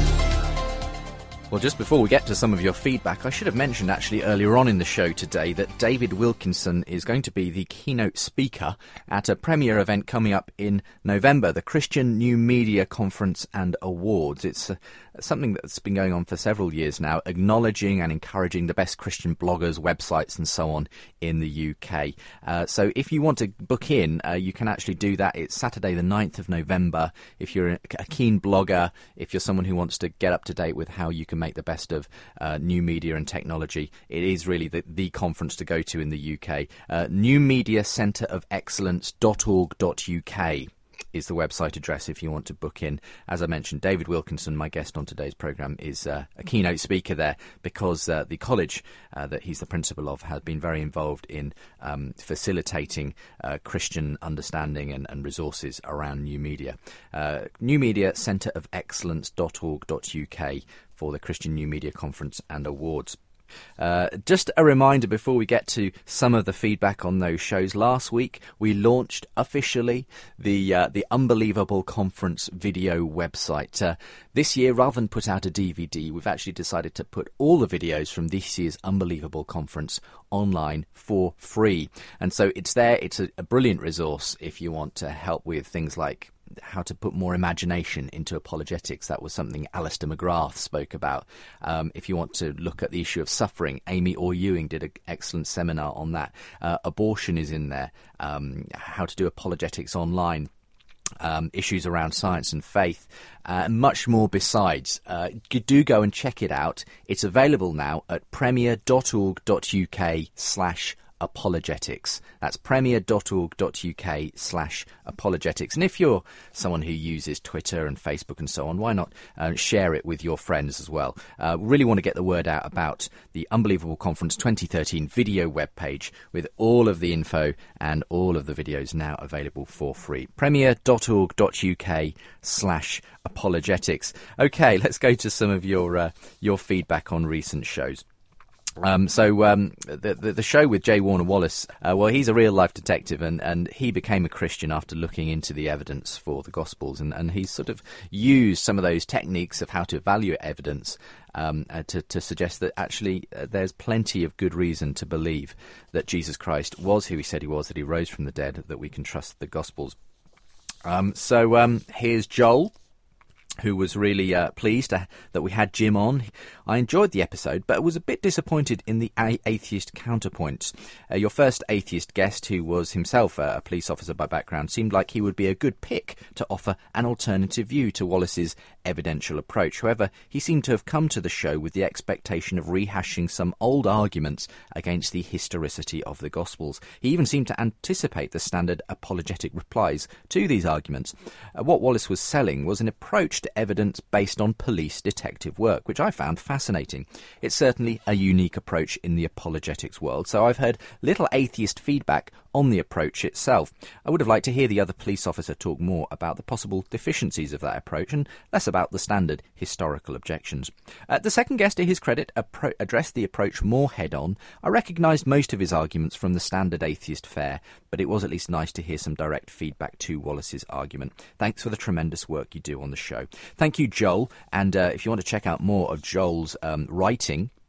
Well, just before we get to some of your feedback, I should have mentioned actually earlier on in the show today that David Wilkinson is going to be the keynote speaker at a premier event coming up in November, the Christian New Media Conference and Awards. It's uh, something that's been going on for several years now, acknowledging and encouraging the best Christian bloggers, websites and so on in the U K. Uh, so if you want to book in, uh, you can actually do that. It's Saturday the ninth of November. If you're a keen blogger, if you're someone who wants to get up to date with how you can make the best of uh, new media and technology, it is really the, the conference to go to in the U K. Uh, new media centre of excellence dot org dot U K is the website address if you want to book in. As I mentioned, David Wilkinson, my guest on today's programme, is uh, a keynote speaker there because uh, the college uh, that he's the principal of has been very involved in um, facilitating uh, Christian understanding and, and resources around new media. Uh, new media centre of excellence dot org dot U K for the Christian New Media Conference and Awards. Uh, just a reminder before we get to some of the feedback on those shows. Last week we launched officially the uh, the Unbelievable Conference video website. Uh, this year, rather than put out a D V D, we've actually decided to put all the videos from this year's Unbelievable Conference online for free. And so it's there. It's a, a brilliant resource if you want to help with things like how to put more imagination into apologetics. That was something Alistair McGrath spoke about. Um, if you want to look at the issue of suffering, Amy Orr Ewing did an excellent seminar on that. Uh, abortion is in there. Um, how to do apologetics online. Um, issues around science and faith, uh, and much more besides. Uh, do go and check it out. It's available now at premier dot org dot U K slash apologetics. That's premier dot org dot U K slash apologetics. And if you're someone who uses Twitter and Facebook and so on, why not uh, share it with your friends as well? Uh, really want to get the word out about the Unbelievable Conference twenty thirteen video webpage with all of the info and all of the videos now available for free. premier dot org dot U K slash apologetics. Okay, let's go to some of your uh, your feedback on recent shows. Um, so um, the, the the show with J. Warner Wallace, uh, well, he's a real-life detective, and, and he became a Christian after looking into the evidence for the Gospels, and, and he's sort of used some of those techniques of how to evaluate evidence um, uh, to, to suggest that actually uh, there's plenty of good reason to believe that Jesus Christ was who he said he was, that he rose from the dead, that we can trust the Gospels. Um, so um, here's Joel, who was really uh, pleased to, that we had Jim on. I enjoyed the episode, but was a bit disappointed in the a- atheist counterpoints. Uh, your first atheist guest, who was himself a, a police officer by background, seemed like he would be a good pick to offer an alternative view to Wallace's evidential approach. However, he seemed to have come to the show with the expectation of rehashing some old arguments against the historicity of the Gospels. He even seemed to anticipate the standard apologetic replies to these arguments. Uh, what Wallace was selling was an approach to evidence based on police detective work, which I found fascinating. It's certainly a unique approach in the apologetics world, so I've heard little atheist feedback on the approach itself. I would have liked to hear the other police officer talk more about the possible deficiencies of that approach and less about the standard historical objections. Uh, the second guest, to his credit, appro- addressed the approach more head-on. I recognised most of his arguments from the standard atheist fare, but it was at least nice to hear some direct feedback to Wallace's argument. Thanks for the tremendous work you do on the show. Thank you, Joel, and uh, if you want to check out more of Joel's um, writing,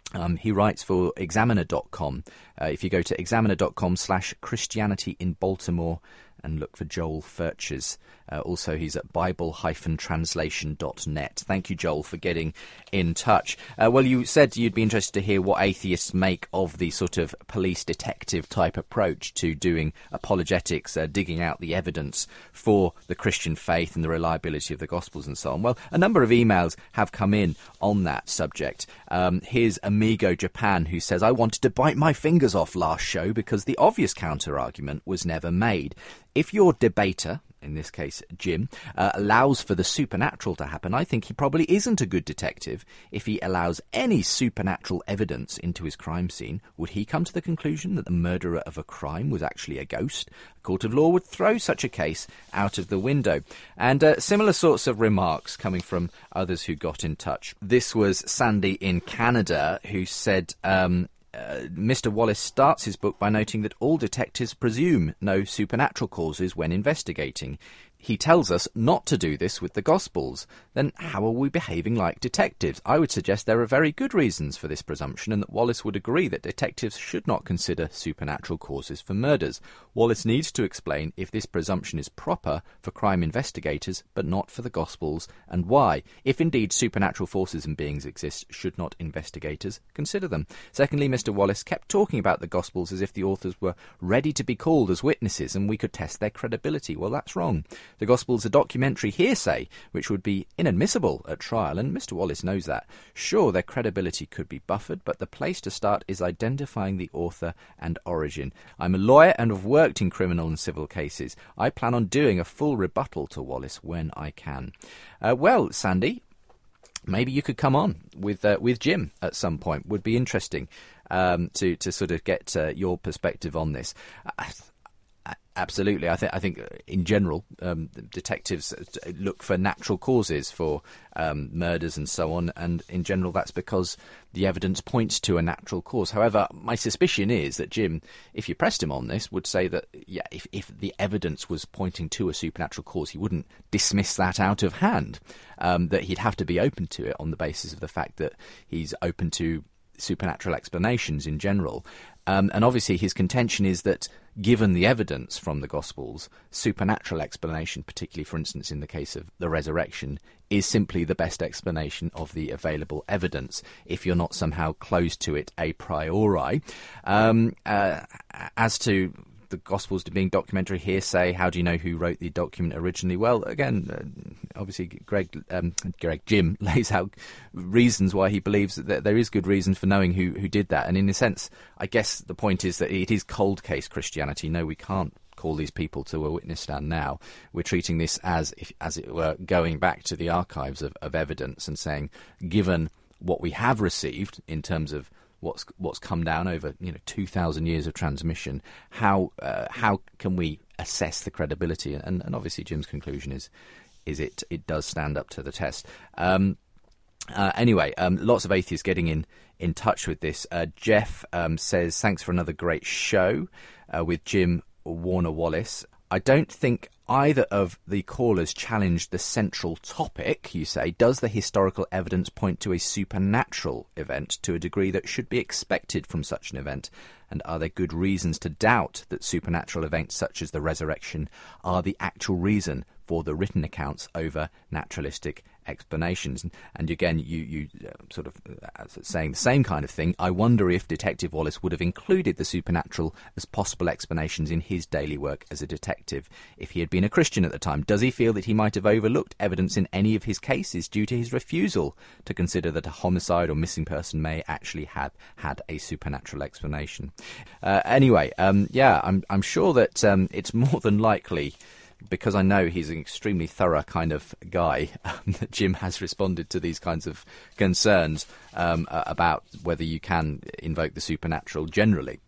Um, he writes for examiner dot com. Uh, if you go to examiner dot com slash Christianity in Baltimore and look for Joel Furches. Uh, also, he's at bible dash translation dot net. Thank you, Joel, for getting in touch. Uh, well, you said you'd be interested to hear what atheists make of the sort of police detective type approach to doing apologetics, uh, digging out the evidence for the Christian faith and the reliability of the Gospels and so on. Well, a number of emails have come in on that subject. Um, here's Amigo Japan, who says, I wanted to bite my fingers off last show because the obvious counter-argument was never made. If your debater, in this case Jim, uh, allows for the supernatural to happen, I think he probably isn't a good detective. If he allows any supernatural evidence into his crime scene, would he come to the conclusion that the murderer of a crime was actually a ghost? A court of law would throw such a case out of the window. And uh, similar sorts of remarks coming from others who got in touch. This was Sandy in Canada, who said... Um, Uh, Mister Wallace starts his book by noting that all detectives presume no supernatural causes when investigating. He tells us not to do this with the Gospels. Then how are we behaving like detectives? I would suggest there are very good reasons for this presumption, and that Wallace would agree that detectives should not consider supernatural causes for murders. Wallace needs to explain if this presumption is proper for crime investigators, but not for the Gospels, and why. If indeed supernatural forces and beings exist, should not investigators consider them? Secondly, Mister Wallace kept talking about the Gospels as if the authors were ready to be called as witnesses and we could test their credibility. Well, that's wrong. The Gospels are documentary hearsay, which would be inadmissible at trial, and Mister Wallace knows that. Sure, their credibility could be buffered, but the place to start is identifying the author and origin. I'm a lawyer and have worked in criminal and civil cases. I plan on doing a full rebuttal to Wallace when I can. Uh, well, Sandy, maybe you could come on with uh, with Jim at some point. Would be interesting um, to to sort of get uh, your perspective on this. Uh, Absolutely. I think I think in general, um, detectives look for natural causes for um, murders and so on, and in general that's because the evidence points to a natural cause. However, my suspicion is that Jim, if you pressed him on this, would say that, yeah, if, if the evidence was pointing to a supernatural cause, he wouldn't dismiss that out of hand, um, that he'd have to be open to it on the basis of the fact that he's open to supernatural explanations in general. Um, and obviously his contention is that, given the evidence from the Gospels, supernatural explanation, particularly, for instance, in the case of the resurrection, is simply the best explanation of the available evidence, if you're not somehow close to it a priori. Um, uh, as to the Gospels being documentary hearsay, how do you know who wrote the document originally? Well, again, uh, obviously Greg, um, Greg Jim lays out reasons why he believes that there is good reason for knowing who, who did that. And in a sense, I guess the point is that it is cold case Christianity. No, we can't call these people to a witness stand now. We're treating this as, if, as it were, going back to the archives of, of evidence and saying, given what we have received in terms of what's what's come down over, you know, two thousand years of transmission, how uh, how can we assess the credibility? And, and obviously Jim's conclusion is is it it does stand up to the test. Um, uh, anyway, um, lots of atheists getting in in touch with this. Uh, Jeff um, says, thanks for another great show uh, with Jim Warner Wallace. I don't think either of the callers challenged the central topic. You say, does the historical evidence point to a supernatural event to a degree that should be expected from such an event? And are there good reasons to doubt that supernatural events such as the resurrection are the actual reason for the written accounts over naturalistic explanations? And, and again, you, you uh, sort of uh, saying the same kind of thing. I wonder if Detective Wallace would have included the supernatural as possible explanations in his daily work as a detective if he had been a Christian at the time. Does he feel that he might have overlooked evidence in any of his cases due to his refusal to consider that a homicide or missing person may actually have had a supernatural explanation? Uh, anyway, um, yeah, I'm, I'm sure that um, it's more than likely, because I know he's an extremely thorough kind of guy, um, that Jim has responded to these kinds of concerns um, uh, about whether you can invoke the supernatural generally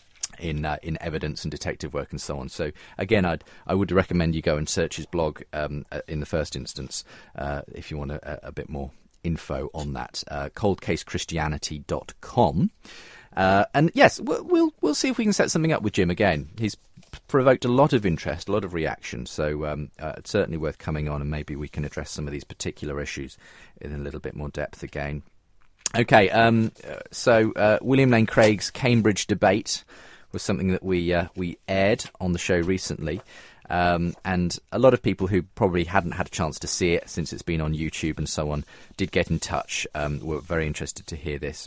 in uh, in evidence and detective work and so on. So again, I'd I would recommend you go and search his blog um, uh, in the first instance uh, if you want a, a bit more info on that. Uh, cold case christianity dot com. Uh, and yes, we'll, we'll we'll see if we can set something up with Jim again. He's provoked a lot of interest, a lot of reaction, so um, uh, it's certainly worth coming on, and maybe we can address some of these particular issues in a little bit more depth again. Okay, um, so uh, William Lane Craig's Cambridge debate was something that we uh, we aired on the show recently, um, and a lot of people who probably hadn't had a chance to see it since it's been on YouTube and so on did get in touch. Um, were very interested to hear this.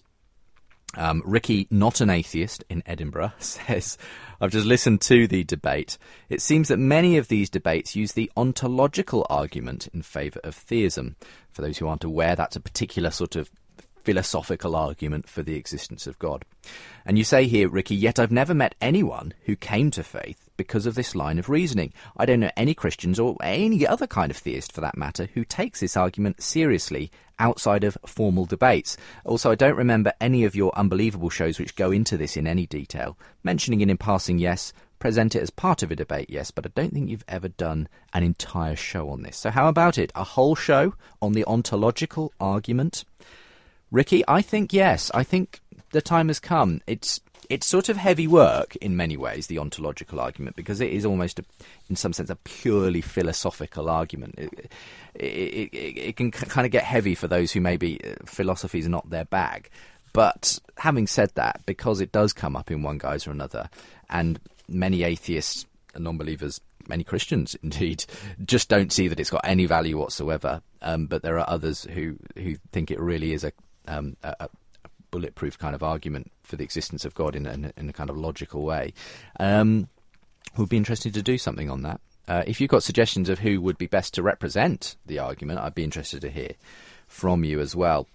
Um, Ricky, not an atheist in Edinburgh, says, I've just listened to the debate. It seems that many of these debates use the ontological argument in favour of theism. For those who aren't aware, that's a particular sort of philosophical argument for the existence of God. And you say here, Ricky, yet I've never met anyone who came to faith because of this line of reasoning. I don't know any Christians or any other kind of theist, for that matter, who takes this argument seriously outside of formal debates. Also, I don't remember any of your Unbelievable shows which go into this in any detail. Mentioning it in passing, yes. Present it as part of a debate, yes, but I don't think you've ever done an entire show on this. So how about it? A whole show on the ontological argument? Ricky, I think yes. I think the time has come. It's it's sort of heavy work in many ways, the ontological argument, because it is almost, a, in some sense, a purely philosophical argument. It, it, it, it can kind of get heavy for those who maybe philosophy is not their bag. But having said that, because it does come up in one guise or another, and many atheists and non-believers, many Christians indeed, just don't see that it's got any value whatsoever. Um, but there are others who, who think it really is a Um, a, a bulletproof kind of argument for the existence of God in, in, in a kind of logical way. Um, we'd be interested to do something on that. Uh, if you've got suggestions of who would be best to represent the argument, I'd be interested to hear from you as well.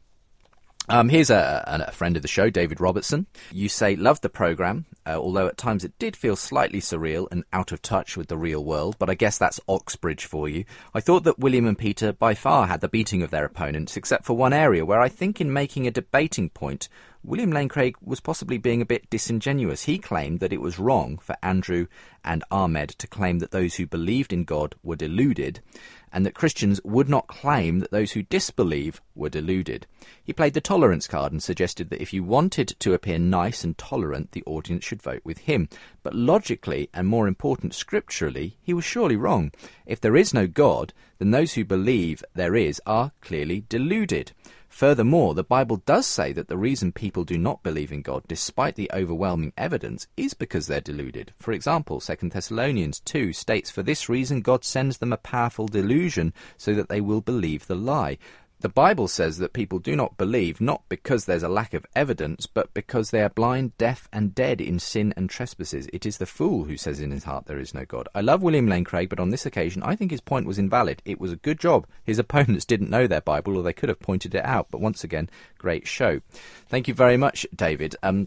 Um, here's a, a friend of the show, David Robertson. You say, loved the programme, uh, although at times it did feel slightly surreal and out of touch with the real world, but I guess that's Oxbridge for you. I thought that William and Peter by far had the beating of their opponents, except for one area where I think in making a debating point, William Lane Craig was possibly being a bit disingenuous. He claimed that it was wrong for Andrew and Ahmed to claim that those who believed in God were deluded, and that Christians would not claim that those who disbelieve were deluded. He played the tolerance card and suggested that if you wanted to appear nice and tolerant, the audience should vote with him. But logically, and more important, scripturally, he was surely wrong. If there is no God, then those who believe there is are clearly deluded. Furthermore, the Bible does say that the reason people do not believe in God, despite the overwhelming evidence, is because they're deluded. For example, Second Thessalonians two states, for this reason God sends them a powerful delusion so that they will believe the lie. The Bible says that people do not believe not because there's a lack of evidence, but because they are blind, deaf and dead in sin and trespasses. It is the fool who says in his heart there is no God. I love William Lane Craig, but on this occasion I think his point was invalid. It was a good job his opponents didn't know their Bible, or they could have pointed it out. But once again, great show. Thank you very much, David. Um,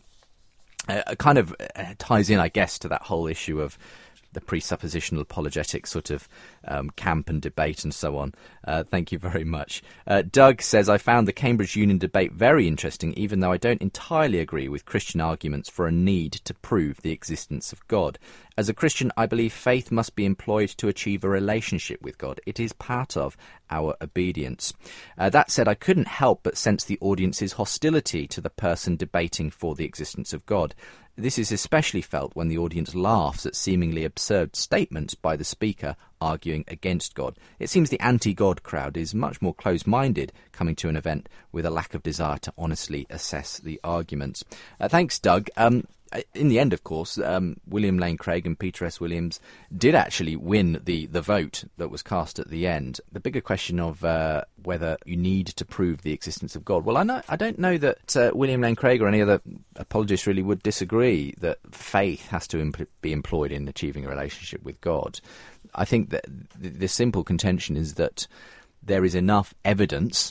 uh, kind of uh, ties in, I guess, to that whole issue of the presuppositional apologetic sort of um, camp and debate and so on. Uh, thank you very much. Uh, Doug says, I found the Cambridge Union debate very interesting, even though I don't entirely agree with Christian arguments for a need to prove the existence of God. As a Christian, I believe faith must be employed to achieve a relationship with God. It is part of our obedience. Uh, that said, I couldn't help but sense the audience's hostility to the person debating for the existence of God. This is especially felt when the audience laughs at seemingly absurd statements by the speaker arguing against God. It seems the anti-God crowd is much more close-minded, coming to an event with a lack of desire to honestly assess the arguments. Uh, thanks, Doug. Um, in the end, of course, um, William Lane Craig and Peter S. Williams did actually win the, the vote that was cast at the end. The bigger question of uh, whether you need to prove the existence of God. Well, I, know, I don't know that uh, William Lane Craig or any other apologists really would disagree that faith has to impl- be employed in achieving a relationship with God. I think that the, the simple contention is that there is enough evidence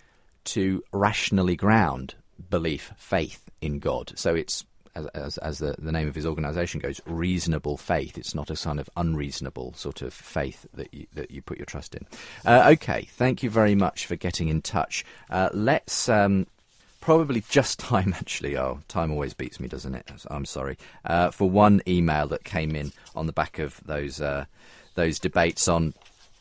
to rationally ground belief, faith in God. So it's As, as, as the, the name of his organisation goes, reasonable faith. It's not a kind of unreasonable sort of faith that you, that you put your trust in. Uh, okay, thank you very much for getting in touch. Uh, let's um, probably just time, actually. Oh, time always beats me, doesn't it? I'm sorry. Uh, for one email that came in on the back of those uh, those debates on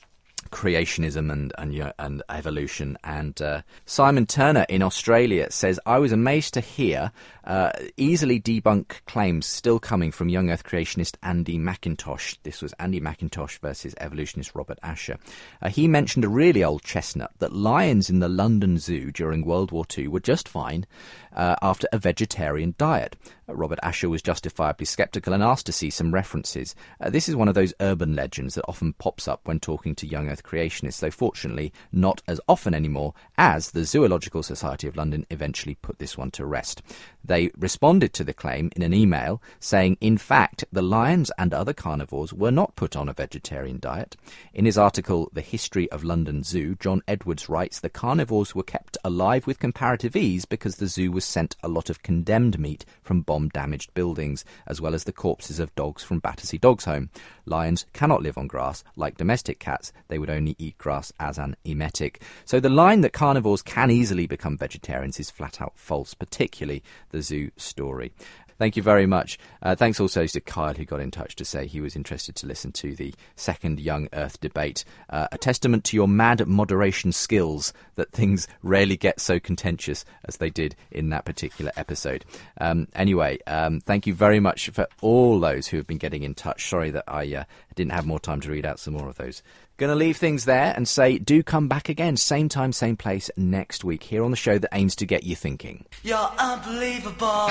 creationism and and, and evolution. And uh, Simon Turner in Australia says, I was amazed to hear uh, easily debunk claims still coming from young Earth creationist Andy McIntosh. This was Andy McIntosh versus evolutionist Robert Asher. Uh, he mentioned a really old chestnut that lions in the London Zoo during World War Two were just fine uh, after a vegetarian diet. Uh, Robert Asher was justifiably sceptical and asked to see some references. Uh, this is one of those urban legends that often pops up when talking to young Earth creationists, though fortunately not as often anymore, as the Zoological Society of London eventually put this one to rest. They responded to the claim in an email saying, in fact, the lions and other carnivores were not put on a vegetarian diet. In his article, The History of London Zoo, John Edwards writes, the carnivores were kept alive with comparative ease because the zoo was sent a lot of condemned meat from bomb-damaged buildings, as well as the corpses of dogs from Battersea Dogs Home. Lions cannot live on grass. Like domestic cats, they would only eat grass as an emetic. So the line that carnivores can easily become vegetarians is flat out false, particularly the zoo story. Thank you very much. Uh, thanks also to Kyle, who got in touch to say he was interested to listen to the second Young Earth debate. Uh, a testament to your mad moderation skills that things rarely get so contentious as they did in that particular episode. Um, anyway, um, thank you very much for all those who have been getting in touch. Sorry that I uh, didn't have more time to read out some more of those. Going to leave things there and say do come back again, same time, same place next week, here on the show that aims to get you thinking. You're unbelievable.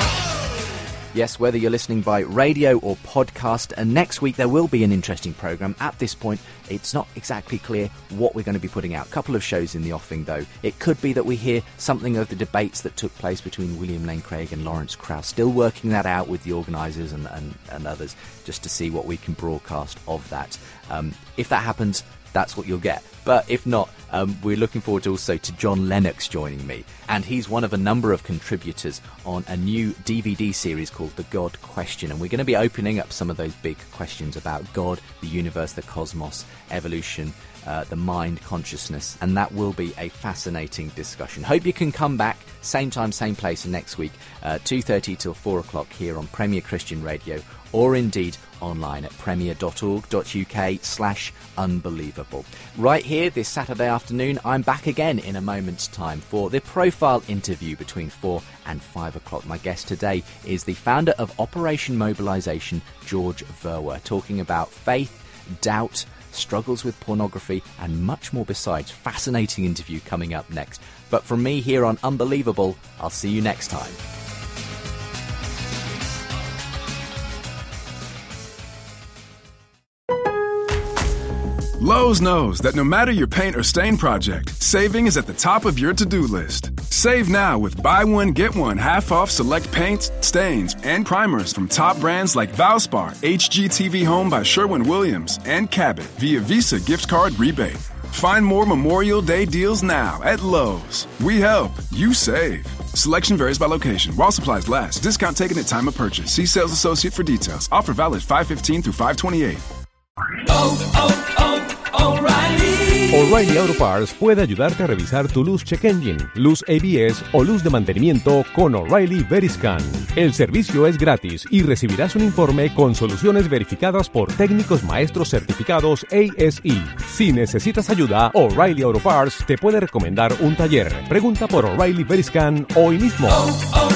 Yes, whether you're listening by radio or podcast, and next week there will be an interesting programme. At this point, it's not exactly clear what we're going to be putting out. A couple of shows in the offing, though. It could be that we hear something of the debates that took place between William Lane Craig and Lawrence Krauss. Still working that out with the organisers and, and, and others, just to see what we can broadcast of that. Um, if that happens, that's what you'll get. But if not, um, we're looking forward also to John Lennox joining me. And he's one of a number of contributors on a new D V D series called The God Question. And we're going to be opening up some of those big questions about God, the universe, the cosmos, evolution, uh, the mind, consciousness. And that will be a fascinating discussion. Hope you can come back, same time, same place next week, uh, two thirty till four o'clock here on Premier Christian Radio, or indeed online at premier.org.uk slash unbelievable. Right here this Saturday afternoon, I'm back again in a moment's time for the profile interview between four and five o'clock. My guest today is the founder of Operation Mobilisation, George Verwer, talking about faith, doubt, struggles with pornography, and much more besides. Fascinating interview coming up next. But from me here on Unbelievable, I'll see you next time. Lowe's knows that no matter your paint or stain project, saving is at the top of your to-do list. Save now with buy one, get one half off select paints, stains, and primers from top brands like Valspar, H G T V Home by Sherwin-Williams, and Cabot via Visa gift card rebate. Find more Memorial Day deals now at Lowe's. We help, you save. Selection varies by location. While supplies last, discount taken at time of purchase. See sales associate for details. Offer valid five fifteen through five twenty-eight. Oh, oh, oh, O'Reilly. O'Reilly Auto Parts puede ayudarte a revisar tu luz check engine, luz A B S o luz de mantenimiento con O'Reilly Veriscan. El servicio es gratis y recibirás un informe con soluciones verificadas por técnicos maestros certificados A S E. Si necesitas ayuda, O'Reilly Auto Parts te puede recomendar un taller. Pregunta por O'Reilly Veriscan hoy mismo. Oh, oh.